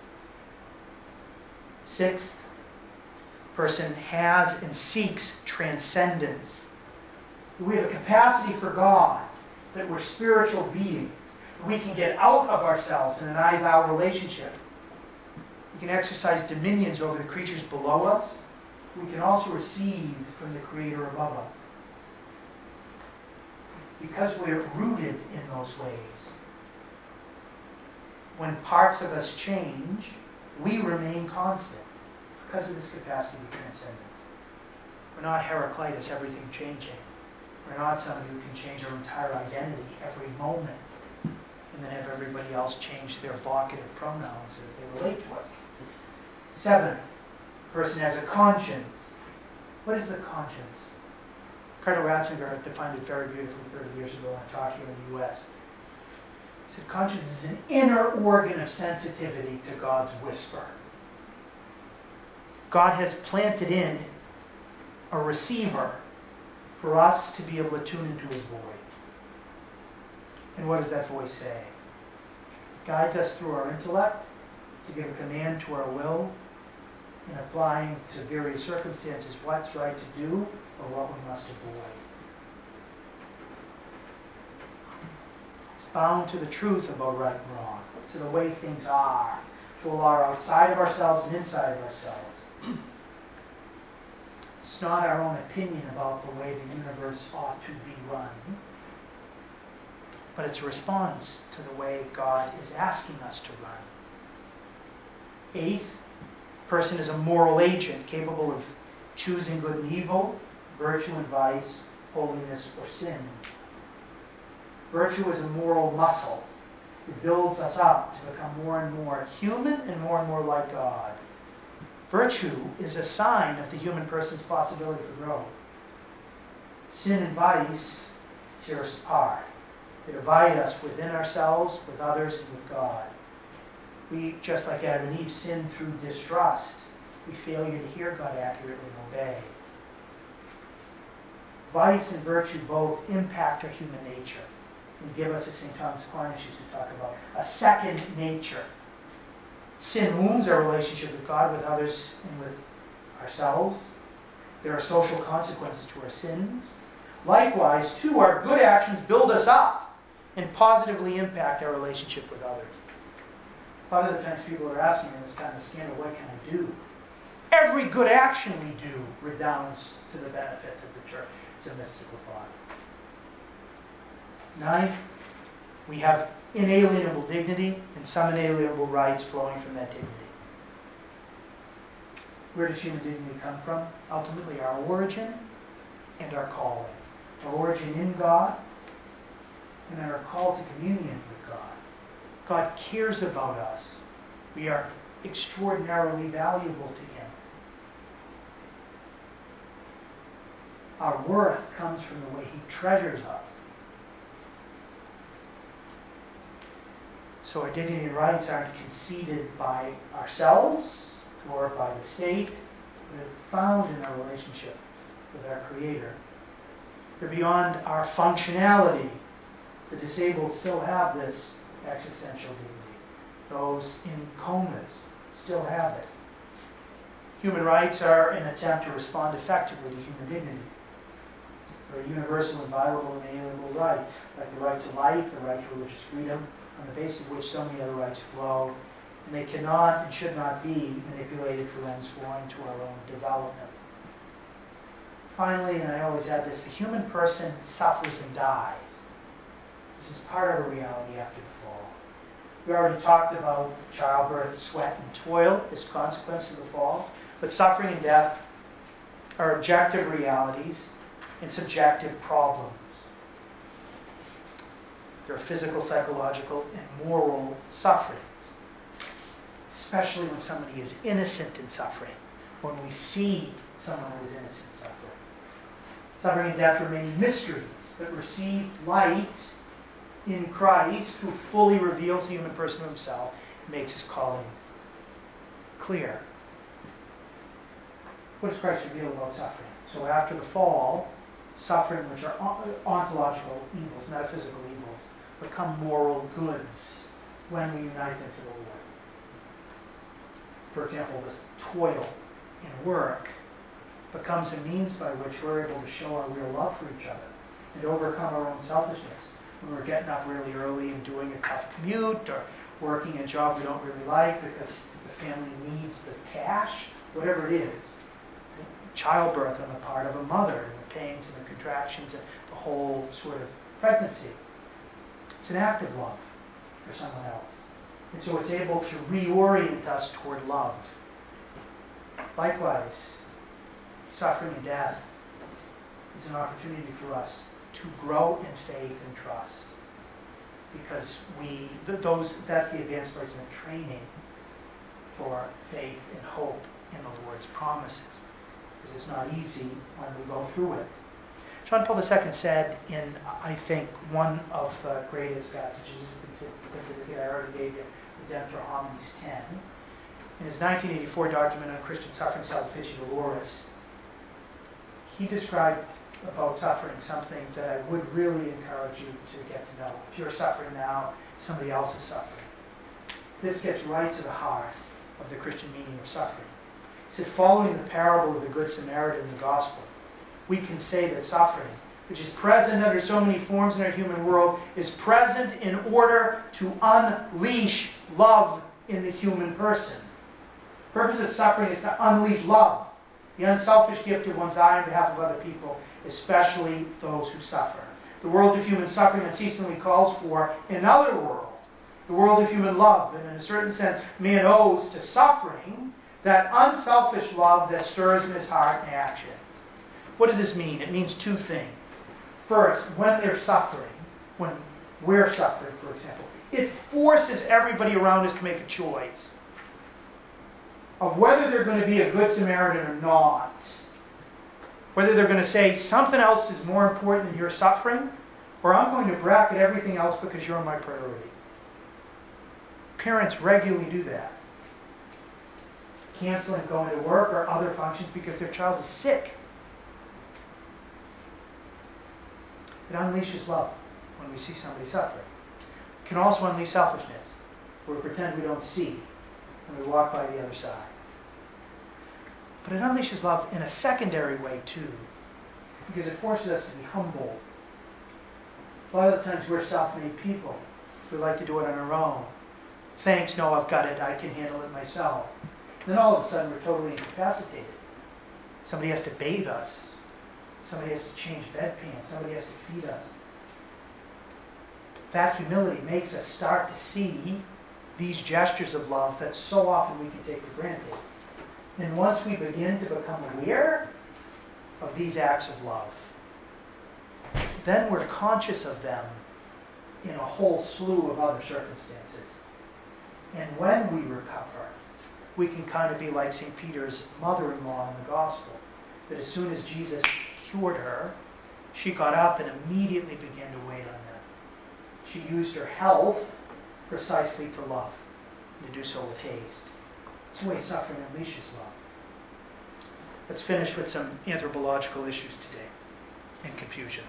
Sixth, person has and seeks transcendence. We have a capacity for God, that we're spiritual beings. We can get out of ourselves in an I-thou relationship. We can exercise dominions over the creatures below us. We can also receive from the Creator above us. Because we're rooted in those ways, when parts of us change, we remain constant because of this capacity to transcend it. We're not Heraclitus, everything changing. We're not somebody who can change our entire identity every moment and then have everybody else change their vocative pronouns as they relate to us. 7, person has a conscience. What is the conscience? Cardinal Ratzinger defined it very beautifully 30 years ago on a talk here in the U.S. He said conscience is an inner organ of sensitivity to God's whisper. God has planted in a receiver for us to be able to tune into His voice. And what does that voice say? It guides us through our intellect to give a command to our will, in applying to various circumstances what's right to do or what we must avoid. It's bound to the truth about right and wrong, to the way things are, to a law outside of ourselves and inside of ourselves. It's not our own opinion about the way the universe ought to be run, but it's a response to the way God is asking us to run. Eighth, a person is a moral agent capable of choosing good and evil, virtue and vice, holiness or sin. Virtue is a moral muscle. It builds us up to become more and more human and more like God. Virtue is a sign of the human person's possibility for growth. Sin and vice tear us apart. They divide us within ourselves, with others, and with God. We, just like Adam and Eve, sin through distrust. We failure to hear God accurately and obey. Vice and virtue both impact our human nature and give us, as St. Thomas Aquinas used to talk about, a second nature. Sin wounds our relationship with God, with others, and with ourselves. There are social consequences to our sins. Likewise, too, our good actions build us up and positively impact our relationship with others. A lot of the times people are asking in this kind of scandal, what can I do? Every good action we do redounds to the benefit of the church. It's a mystical thought. Ninth, we have inalienable dignity and some inalienable rights flowing from that dignity. Where does human dignity come from? Ultimately, our origin and our calling. Our origin in God and our call to communion with God. God cares about us. We are extraordinarily valuable to Him. Our worth comes from the way He treasures us. So our dignity and rights aren't conceded by ourselves or by the state. They're found in our relationship with our Creator. They're beyond our functionality. The disabled still have this existential dignity. Those in comas still have it. Human rights are an attempt to respond effectively to human dignity. They're universal, inviolable, and inalienable rights, like the right to life, the right to religious freedom, on the basis of which so many other rights flow, and they cannot and should not be manipulated for ends foreign to our own development. Finally, and I always add this, the human person suffers and dies. This is part of a reality after the fall. We already talked about childbirth, sweat, and toil as consequence of the fall, but suffering and death are objective realities and subjective problems. There are physical, psychological, and moral sufferings, especially when somebody is innocent in suffering, when we see someone who is innocent suffering. Suffering and death remain mysteries, but receive light in Christ, who fully reveals the human person to himself and makes his calling clear. What does Christ reveal about suffering? So after the fall, suffering, which are ontological evils, metaphysical evils, become moral goods when we unite them to the Lord. For example, this toil in work becomes a means by which we're able to show our real love for each other and overcome our own selfishness. When we're getting up really early and doing a tough commute or working a job we don't really like because the family needs the cash, whatever it is. Childbirth on the part of a mother, and the pains and the contractions and the whole sort of pregnancy. It's an act of love for someone else. And so it's able to reorient us toward love. Likewise, suffering and death is an opportunity for us to grow in faith and trust. Because that's the advanced placement training for faith and hope in the Lord's promises. Because it's not easy when we go through it. John Paul II said in, I think, one of the greatest passages, I already gave you, Redemptor Homines 10, in his 1984 document on Christian suffering, Salvificio Doloris, he described about suffering something that I would really encourage you to get to know. If you're suffering now, somebody else is suffering. This gets right to the heart of the Christian meaning of suffering. He said, following the parable of the Good Samaritan in the Gospel, we can say that suffering, which is present under so many forms in our human world, is present in order to unleash love in the human person. The purpose of suffering is to unleash love, the unselfish gift of one's eye on behalf of other people, especially those who suffer. The world of human suffering unceasingly calls for another world, the world of human love. And in a certain sense, man owes to suffering that unselfish love that stirs in his heart and action. What does this mean? It means two things. First, when they're suffering, when we're suffering, for example, it forces everybody around us to make a choice of whether they're going to be a good Samaritan or not. Whether they're going to say something else is more important than your suffering, or I'm going to bracket everything else because you're my priority. Parents regularly do that. Canceling going to work or other functions because their child is sick. It unleashes love when we see somebody suffering. It can also unleash selfishness, where we pretend we don't see and we walk by the other side. But it unleashes love in a secondary way too, because it forces us to be humble. A lot of the times we're self-made people. We like to do it on our own. Thanks, no, I've got it. I can handle it myself. Then all of a sudden we're totally incapacitated. Somebody has to bathe us. Somebody has to change bedpans. Somebody has to feed us. That humility makes us start to see these gestures of love that so often we can take for granted. And once we begin to become aware of these acts of love, then we're conscious of them in a whole slew of other circumstances. And when we recover, we can kind of be like St. Peter's mother-in-law in the Gospel, that as soon as Jesus cured her, she got up and immediately began to wait on them. She used her health precisely to love, and to do so with haste. It's the way suffering unleashes love. Let's finish with some anthropological issues today and confusions.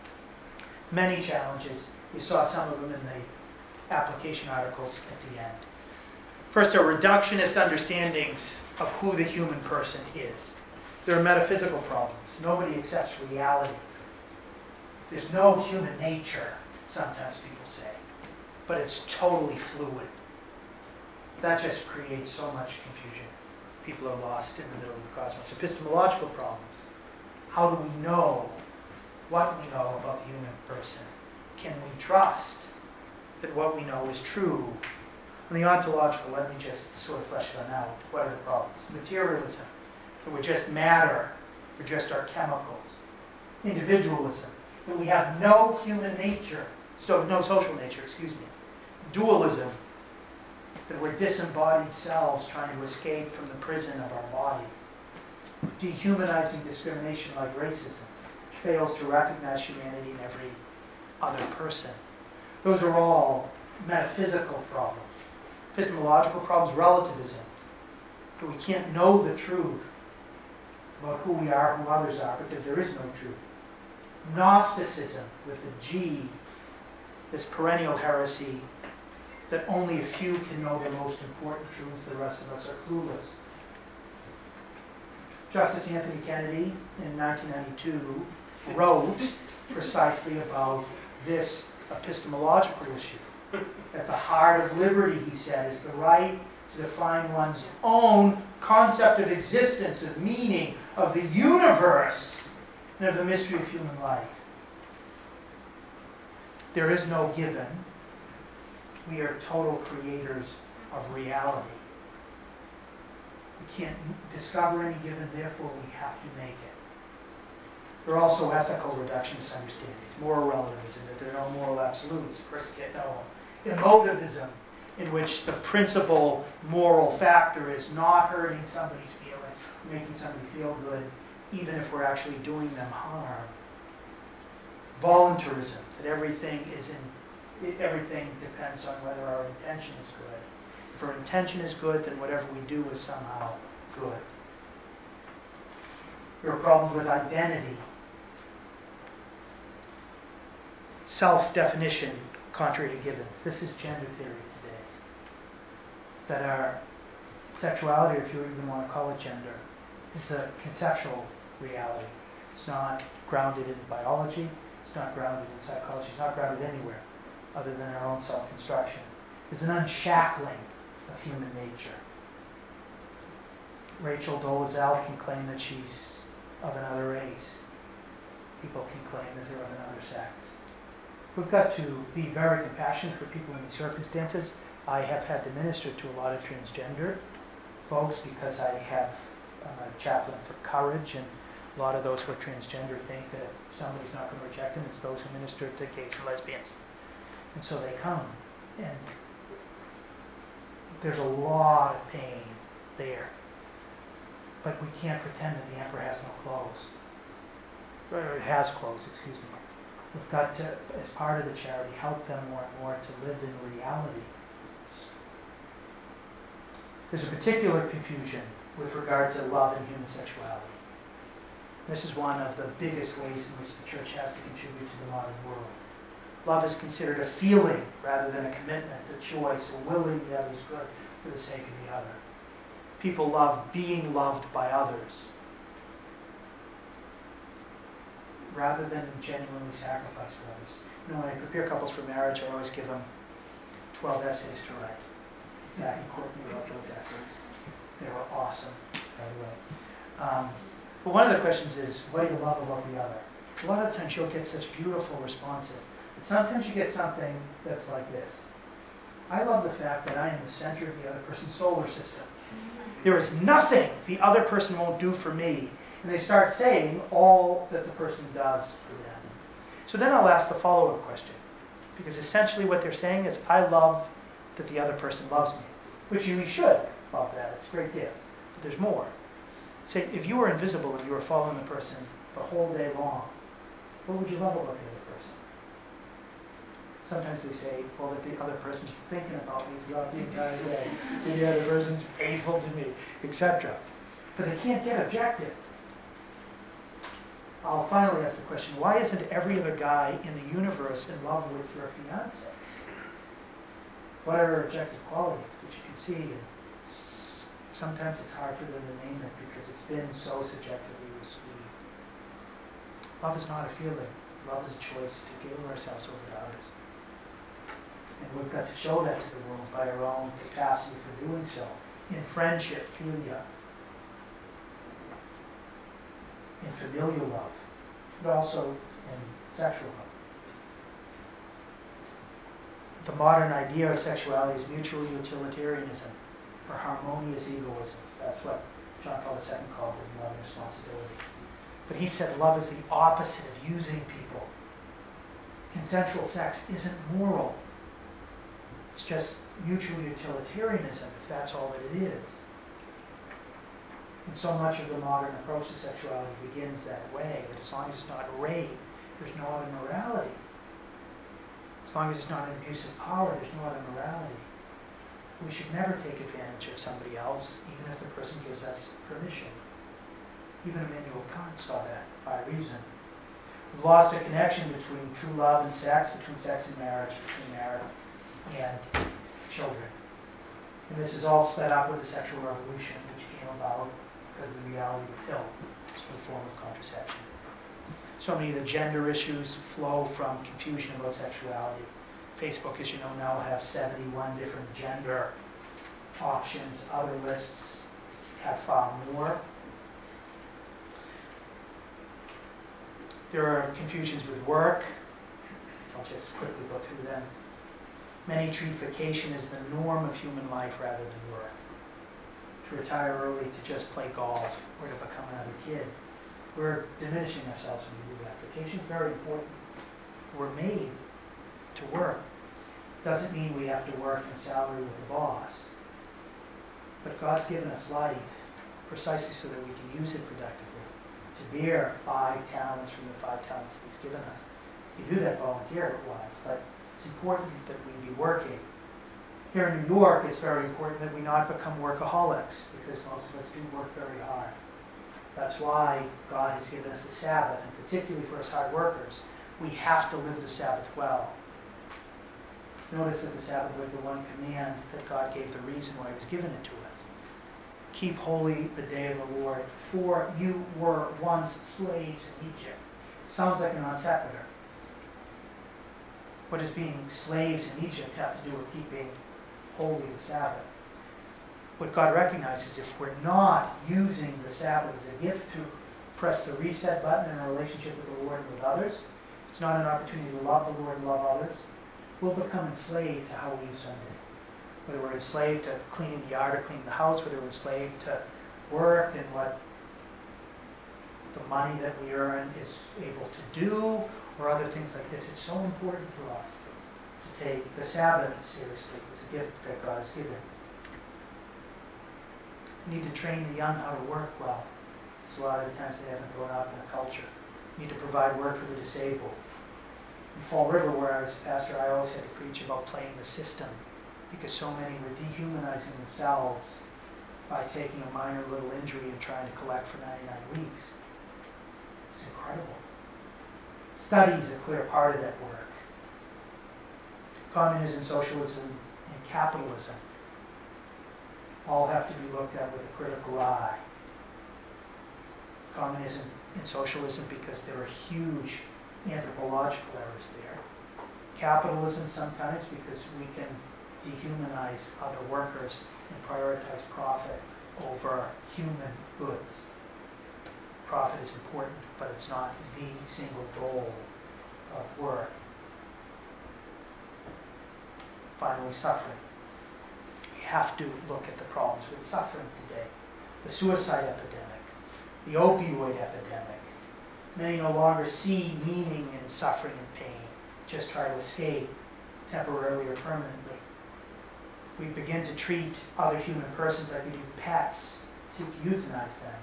Many challenges. We saw some of them in the application articles at the end. First are reductionist understandings of who the human person is. There are metaphysical problems. Nobody accepts reality. There's no human nature, sometimes people say, but it's totally fluid. That just creates so much confusion. People are lost in the middle of the cosmos. Epistemological problems. How do we know what we know about the human person? Can we trust that what we know is true? On the ontological, let me just sort of flesh it out. What are the problems? Materialism, that we're just matter, we're just our chemicals. Individualism, that we have no human nature, so no social nature, Dualism, that we're disembodied selves trying to escape from the prison of our bodies. Dehumanizing discrimination like racism, which fails to recognize humanity in every other person. Those are all metaphysical problems. Epistemological problems, relativism, that we can't know the truth about who we are, who others are, because there is no truth. Gnosticism, with a G, this perennial heresy that only a few can know the most important truths, the rest of us are clueless. Justice Anthony Kennedy, in 1992, wrote precisely about this epistemological issue. At the heart of liberty, he said, is the right to define one's own concept of existence, of meaning, of the universe, and of the mystery of human life. There is no given. We are total creators of reality. We can't discover any given, therefore we have to make it. There are also ethical reductionist understandings, moral relativism, that there are no moral absolutes. Of course, you can't know them. Emotivism, in which the principal moral factor is not hurting somebody's feelings, making somebody feel good, even if we're actually doing them harm. Voluntarism, that everything depends on whether our intention is good. If our intention is good, then whatever we do is somehow good. There are problems with identity. Self-definition contrary to Gibbons. This is gender theory today. That our sexuality, or if you even want to call it gender, is a conceptual reality. It's not grounded in biology, it's not grounded in psychology, it's not grounded anywhere other than our own self-construction. It's an unshackling of human nature. Rachel Dolezal can claim that she's of another race. People can claim that they're of another sex. We've got to be very compassionate for people in these circumstances. I have had to minister to a lot of transgender folks because I'm a chaplain for Courage, and a lot of those who are transgender think that if somebody's not going to reject them, it's those who minister to gays and lesbians. And so they come, and there's a lot of pain there. But we can't pretend that the emperor has no clothes. Or has clothes, excuse me. We've got to, as part of the charity, help them more and more to live in reality. There's a particular confusion with regard to love and human sexuality. This is one of the biggest ways in which the church has to contribute to the modern world. Love is considered a feeling rather than a commitment, a choice, a willing the other's good for the sake of the other. People love being loved by others rather than genuinely sacrifice for others. You know, when I prepare couples for marriage, I always give them 12 essays to write. Zach and Courtney wrote those essays. They were awesome, by the way. But one of the questions is, what do you love about the other? A lot of times you'll get such beautiful responses. But sometimes you get something that's like this. I love the fact that I am the center of the other person's solar system. There is nothing the other person won't do for me. And they start saying all that the person does for them. So then I'll ask the follow-up question. Because essentially what they're saying is, I love that the other person loves me. Which you should love that. It's a great gift. But there's more. Say, if you were invisible and you were following the person the whole day long, what would you love about the other person? Sometimes they say, well, that the other person's thinking about me throughout the entire day. The other person's faithful to me, etc. But they can't get objective. I'll finally ask the question, why isn't every other guy in the universe in love with your fiancé? What are her objective qualities that you can see? And sometimes it's hard for them to name it because it's been so subjectively received. Love is not a feeling. Love is a choice to give ourselves over to others. And we've got to show that to the world by our own capacity for doing so. In friendship, philia. In familial love. But also in sexual love. The modern idea of sexuality is mutual utilitarianism, or harmonious egoisms. That's what John Paul II called it in Love and Responsibility. But he said love is the opposite of using people. Consensual sex isn't moral. It's just mutual utilitarianism, if that's all that it is. And so much of the modern approach to sexuality begins that way, that as long as it's not rape, there's no other morality. As long as it's not an abuse of power, there's no other morality. We should never take advantage of somebody else, even if the person gives us permission. Even Immanuel Kant saw that by reason. We've lost a connection between true love and sex, between sex and marriage, between marriage and children. And this is all sped up with the sexual revolution, which came about because of the reality of the pill, it's a form of contraception. So many of the gender issues flow from confusion about sexuality. Facebook, as you know now, has 71 different gender options. Other lists have far more. There are confusions with work. I'll just quickly go through them. Many treat vacation as the norm of human life rather than work. To retire early, to just play golf, or to become another kid. We're diminishing ourselves when we do that. Vacation is very important. We're made to work. Doesn't mean we have to work in salary with the boss. But God's given us life precisely so that we can use it productively. To bear 5 talents from the 5 talents that He's given us. You do that volunteer-wise, but it's important that we be working. Here in New York, it's very important that we not become workaholics, because most of us do work very hard. That's why God has given us the Sabbath, and particularly for us hard workers, we have to live the Sabbath well. Notice that the Sabbath was the one command that God gave the reason why He was given it to us. keep holy the day of the Lord, for you were once slaves in Egypt. Sounds like a non sequitur. What does being slaves in Egypt have to do with keeping holy the Sabbath? What God recognizes, if we're not using the Sabbath as a gift to press the reset button in our relationship with the Lord and with others, it's not an opportunity to love the Lord and love others, we'll become enslaved to how we use Sunday. Whether we're enslaved to cleaning the yard or cleaning the house, whether we're enslaved to work and what the money that we earn is able to do, or other things like this. It's so important for us to take the Sabbath seriously. It's a gift that God has given. We need to train the young how to work well. So a lot of the times they haven't grown up in a culture. We need to provide work for the disabled. In Fall River, where I was a pastor, I always had to preach about playing the system, because so many were dehumanizing themselves by taking a minor little injury and trying to collect for 99 weeks. It's incredible. Study is a clear part of that work. Communism, socialism, and capitalism all have to be looked at with a critical eye. Communism and socialism, because there are huge anthropological errors there. Capitalism sometimes because we can dehumanize other workers and prioritize profit over human goods. Profit is important, but it's not the single goal of work. Finally, suffering. We have to look at the problems with suffering today. The suicide epidemic, the opioid epidemic. Many no longer see meaning in suffering and pain, just try to escape temporarily or permanently. We begin to treat other human persons like we do pets, seek to euthanize them.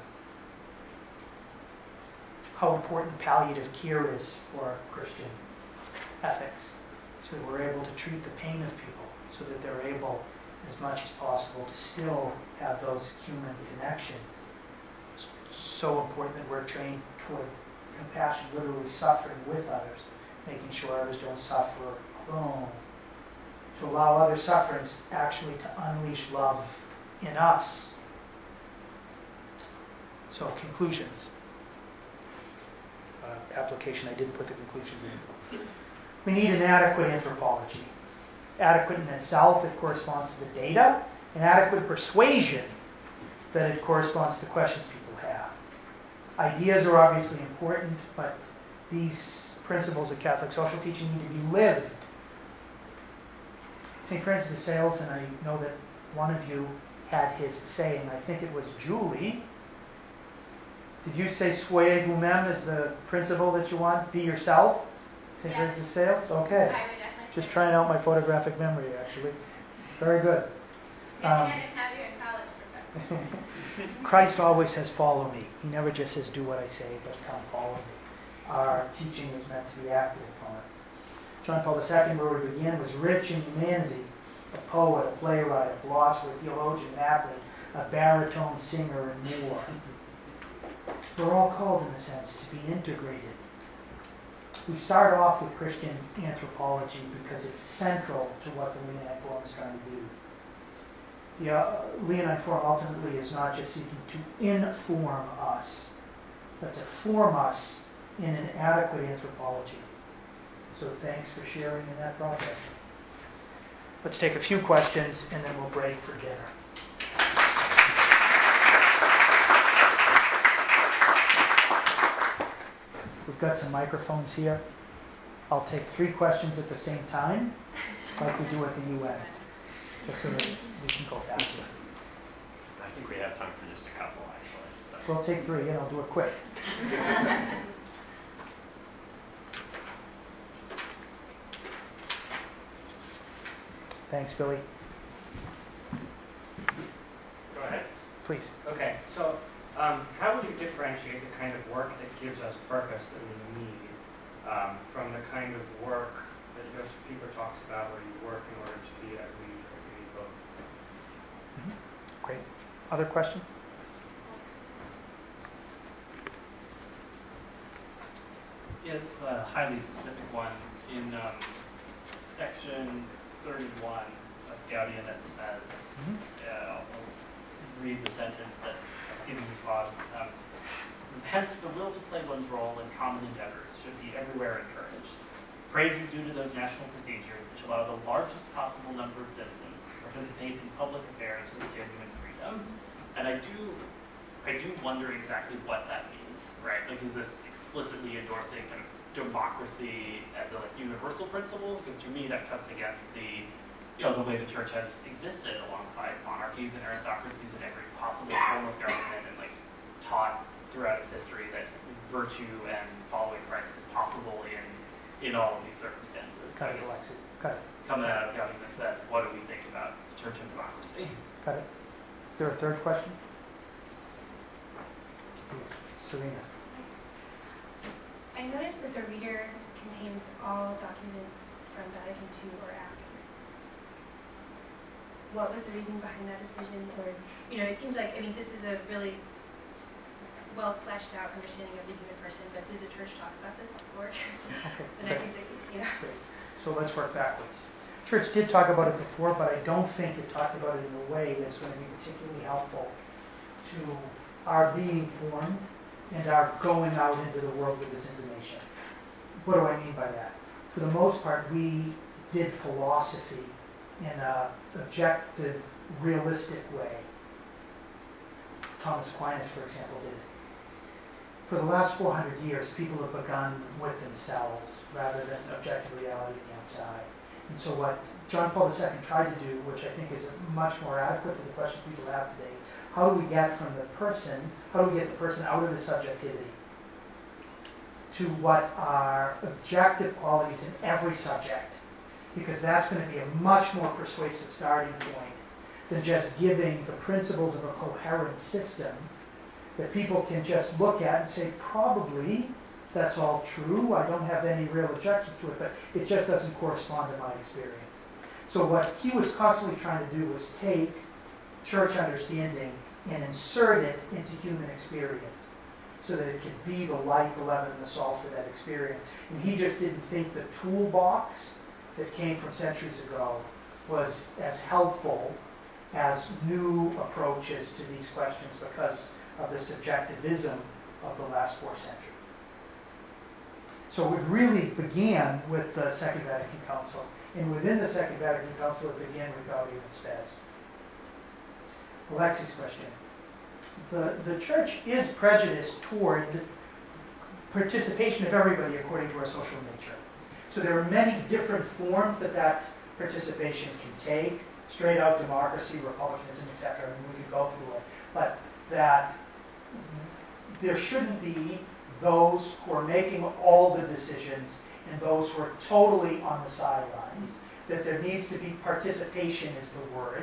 How important palliative care is for Christian ethics, so that we're able to treat the pain of people, so that they're able, as much as possible, to still have those human connections. It's so important that we're trained toward compassion, literally suffering with others, making sure others don't suffer alone. To allow other sufferings actually to unleash love in us. So, conclusions. Application, I didn't put the conclusion in. We need an adequate anthropology. Adequate in itself, it corresponds to the data. An adequate persuasion, that it corresponds to the questions people have. Ideas are obviously important, but these principles of Catholic social teaching need to be lived. St. Francis de Sales, and I know that one of you had his saying, I think it was Julie. Did you say soyez vous-même is the principle that you want? Be yourself? St. Francis de Sales? Okay. I would definitely Just trying out my photographic memory, actually. Very good. I didn't have you in college, Professor. Christ always says, follow me. He never just says, do what I say, but come follow me. Our teaching is meant to be acted upon. John Paul II, where we began, was rich in humanity. A poet, a playwright, a philosopher, a theologian, an athlete, a baritone singer, and more. We're all called, in a sense, to be integrated. We start off with Christian anthropology because it's central to what the Leonine Forum is trying to do. The Leonine Forum ultimately is not just seeking to inform us, but to form us in an adequate anthropology. So thanks for sharing in that project. Let's take a few questions and then we'll break for dinner. We've got some microphones here. I'll take 3 questions at the same time, like we do at the UN, just so that we can go faster. I think we have time for just a couple, actually. So I'll take 3 and I'll do it quick. Thanks, Billy. Go ahead. Please. Okay, so how would you differentiate the kind of work that gives us purpose that we need from the kind of work that Joseph Pieper talks about, where you work in order to be at leisure? You need both. Mm-hmm. Great. Other questions? It's a highly specific one. In section 31 of Gaudium et Spes, read the sentence that's giving the clause. Hence, the will to play one's role in common endeavors should be everywhere encouraged. Praise is due to those national procedures which allow the largest possible number of citizens to participate in public affairs with genuine freedom. And I do wonder exactly what that means, right? Like, is this explicitly endorsing kind of democracy as a universal principle? Because to me, that cuts against the way the church has existed alongside monarchies and aristocracies and every possible form of government, and taught throughout its history that virtue and following Christ is possible in all of these circumstances. Cut it, Alexi. Cut it. Coming out of Young that says, what do we think about church and democracy? Cut it. Is there a third question? Please, Serena. I noticed that the reader contains all documents from Vatican II or after. What was the reason behind that decision? Or, it seems like, this is a really well fleshed out understanding of the human person, but did the church talk about this before? Okay. The 1960s, Great. So let's work backwards. Church did talk about it before, but I don't think it talked about it in a way that's going to be particularly helpful to our being formed and our going out into the world with this information. What do I mean by that? For the most part, we did philosophy in an objective, realistic way. Thomas Aquinas, for example, did. For the last 400 years, people have begun with themselves rather than objective reality on the outside. And so what John Paul II tried to do, which I think is much more adequate to the question people have today, how do we get from the person, how do we get the person out of the subjectivity to what are objective qualities in every subject? Because that's going to be a much more persuasive starting point than just giving the principles of a coherent system that people can just look at and say, probably that's all true, I don't have any real objections to it, but it just doesn't correspond to my experience. So what he was constantly trying to do was take church understanding and insert it into human experience so that it could be the light, the leaven, and the salt for that experience. And he just didn't think the toolbox that came from centuries ago was as helpful as new approaches to these questions because of the subjectivism of the last 4 centuries. So it really began with the Second Vatican Council. And within the Second Vatican Council, it began with Gaudium et Spes. Alexi's question. The church is prejudiced toward participation of everybody according to our social nature. So there are many different forms that participation can take. Straight out democracy, republicanism, etc. We could go through it. But that there shouldn't be those who are making all the decisions and those who are totally on the sidelines. That there needs to be participation is the word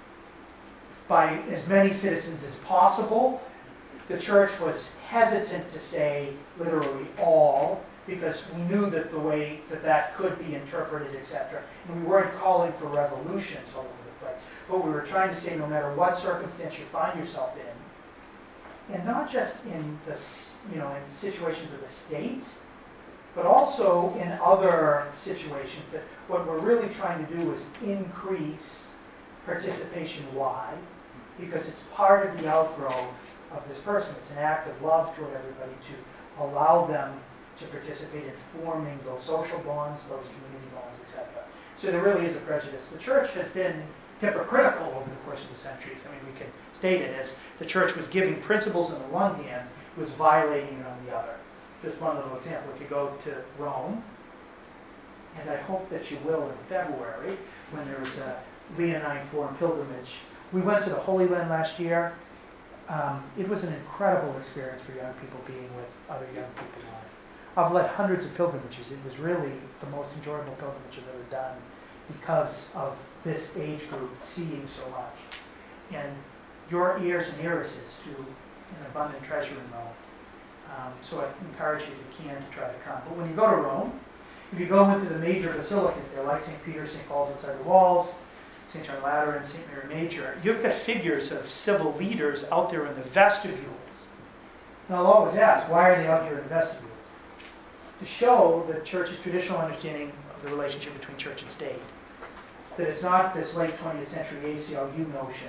by as many citizens as possible. The church was hesitant to say literally all, because we knew that the way that could be interpreted, etc. And we weren't calling for revolutions all over the place. But we were trying to say no matter what circumstance you find yourself in, and not just in the in situations of the state, but also in other situations, that what we're really trying to do is increase participation. Why? Because it's part of the outgrowth of this person. It's an act of love toward everybody to allow them to participate in forming those social bonds, those community bonds, etc. So there really is a prejudice. The church has been hypocritical over the course of the centuries. We can state it as the church was giving principles on the one hand, was violating it on the other. Just one little example. If you go to Rome, and I hope that you will in February, when there was a Leonine Forum pilgrimage. We went to the Holy Land last year. It was an incredible experience for young people being with other young people on it. I've led hundreds of pilgrimages. It was really the most enjoyable pilgrimage I've ever done because of this age group seeing so much. And your ears and irises to an abundant treasure in Rome. So I encourage you, if you can, to try to come. But when you go to Rome, if you go into the major basilicas there, like St. Peter, St. Paul's outside the walls, St. John Lateran, St. Mary Major, you've got figures of civil leaders out there in the vestibules. And I'll always ask, why are they out here in the vestibules? To show the church's traditional understanding of the relationship between church and state. That it's not this late 20th century ACLU notion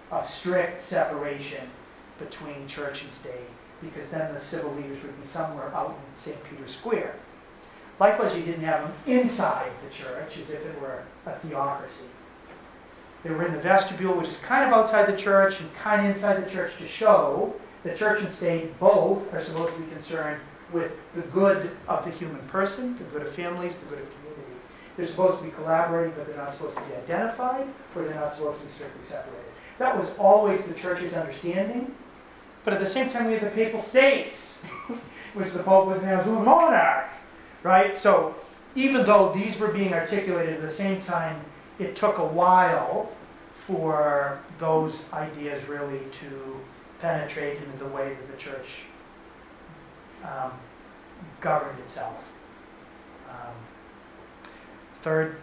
of strict separation between church and state, because then the civil leaders would be somewhere out in St. Peter's Square. Likewise, you didn't have them inside the church as if it were a theocracy. They were in the vestibule, which is kind of outside the church and kind of inside the church, to show that church and state both are supposed to be concerned with the good of the human person, the good of families, the good of community. They're supposed to be collaborating, but they're not supposed to be identified, or they're not supposed to be strictly separated. That was always the church's understanding. But at the same time, we had the papal states, which the Pope was an absolute monarch, right? So even though these were being articulated at the same time, it took a while for those ideas really to penetrate into the way that the church governed itself. Third,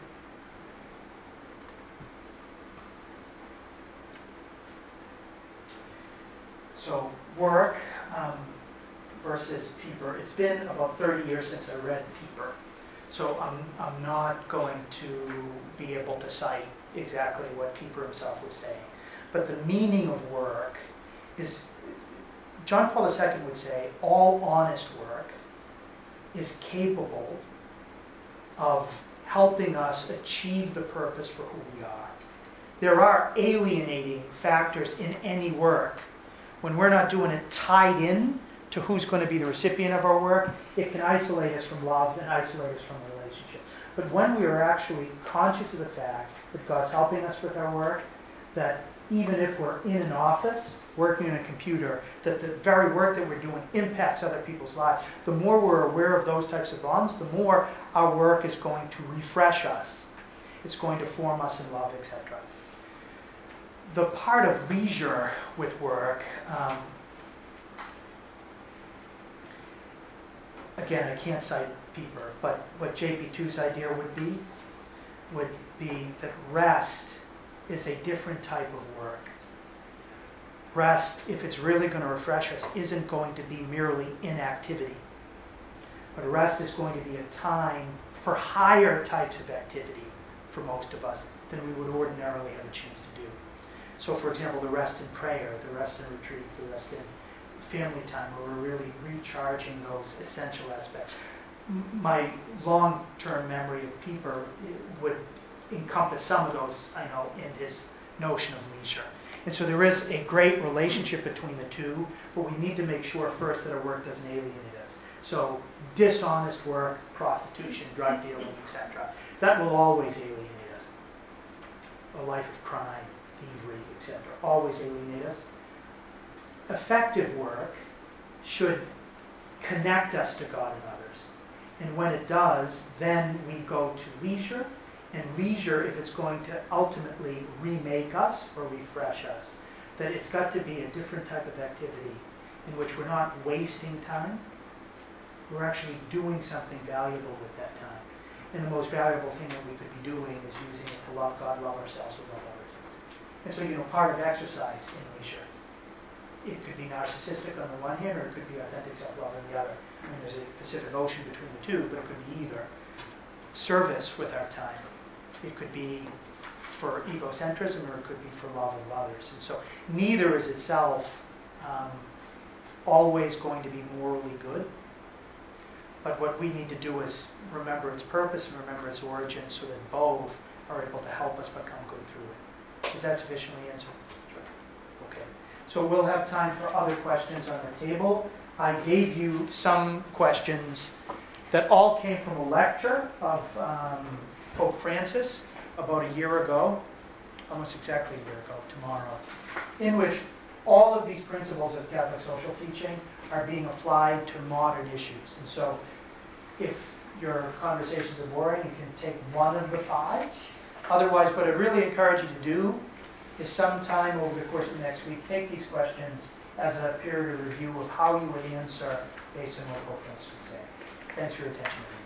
so work versus Pieper. It's been about 30 years since I read Pieper, so I'm not going to be able to cite exactly what Pieper himself was saying. But the meaning of work is, John Paul II would say, all honest work is capable of helping us achieve the purpose for who we are. There are alienating factors in any work. When we're not doing it tied in to who's going to be the recipient of our work, it can isolate us from love and isolate us from a relationship. But when we are actually conscious of the fact that God's helping us with our work, that even if we're in an office, working on a computer, that the very work that we're doing impacts other people's lives, the more we're aware of those types of bonds, the more our work is going to refresh us. It's going to form us in love, etc. The part of leisure with work, again, I can't cite Pieper, but what JP2's idea would be that rest is a different type of work. Rest, if it's really going to refresh us, isn't going to be merely inactivity. But rest is going to be a time for higher types of activity for most of us than we would ordinarily have a chance to do. So, for example, the rest in prayer, the rest in retreats, the rest in family time, where we're really recharging those essential aspects. My long-term memory of Pieper would encompass some of those, I know, in his notion of leisure. And so there is a great relationship between the two, but we need to make sure first that our work doesn't alienate us. So dishonest work, prostitution, drug dealing, etc., that will always alienate us. A life of crime, thievery, etc., always alienate us. Effective work should connect us to God and others. And when it does, then we go to leisure. And leisure, if it's going to ultimately remake us or refresh us, that it's got to be a different type of activity in which we're not wasting time. We're actually doing something valuable with that time. And the most valuable thing that we could be doing is using it to love God, love ourselves, and love others. And so, part of exercise in leisure, it could be narcissistic on the one hand, or it could be authentic self-love on the other. I mean, there's a Pacific Ocean between the two, but it could be either. Service with our time. It could be for egocentrism, or it could be for love of others. And so neither is itself always going to be morally good. But what we need to do is remember its purpose and remember its origin, so that both are able to help us become good through it. Is that sufficiently answered? Sure. Okay. So we'll have time for other questions on the table. I gave you some questions that all came from a lecture of Pope Francis about a year ago, almost exactly a year ago, tomorrow, in which all of these principles of Catholic social teaching are being applied to modern issues. And so if your conversations are boring, you can take one of the five. Otherwise, what I really encourage you to do is sometime over the course of the next week, take these questions as a period of review of how you would answer based on what Pope Francis would say. Thanks for your attention.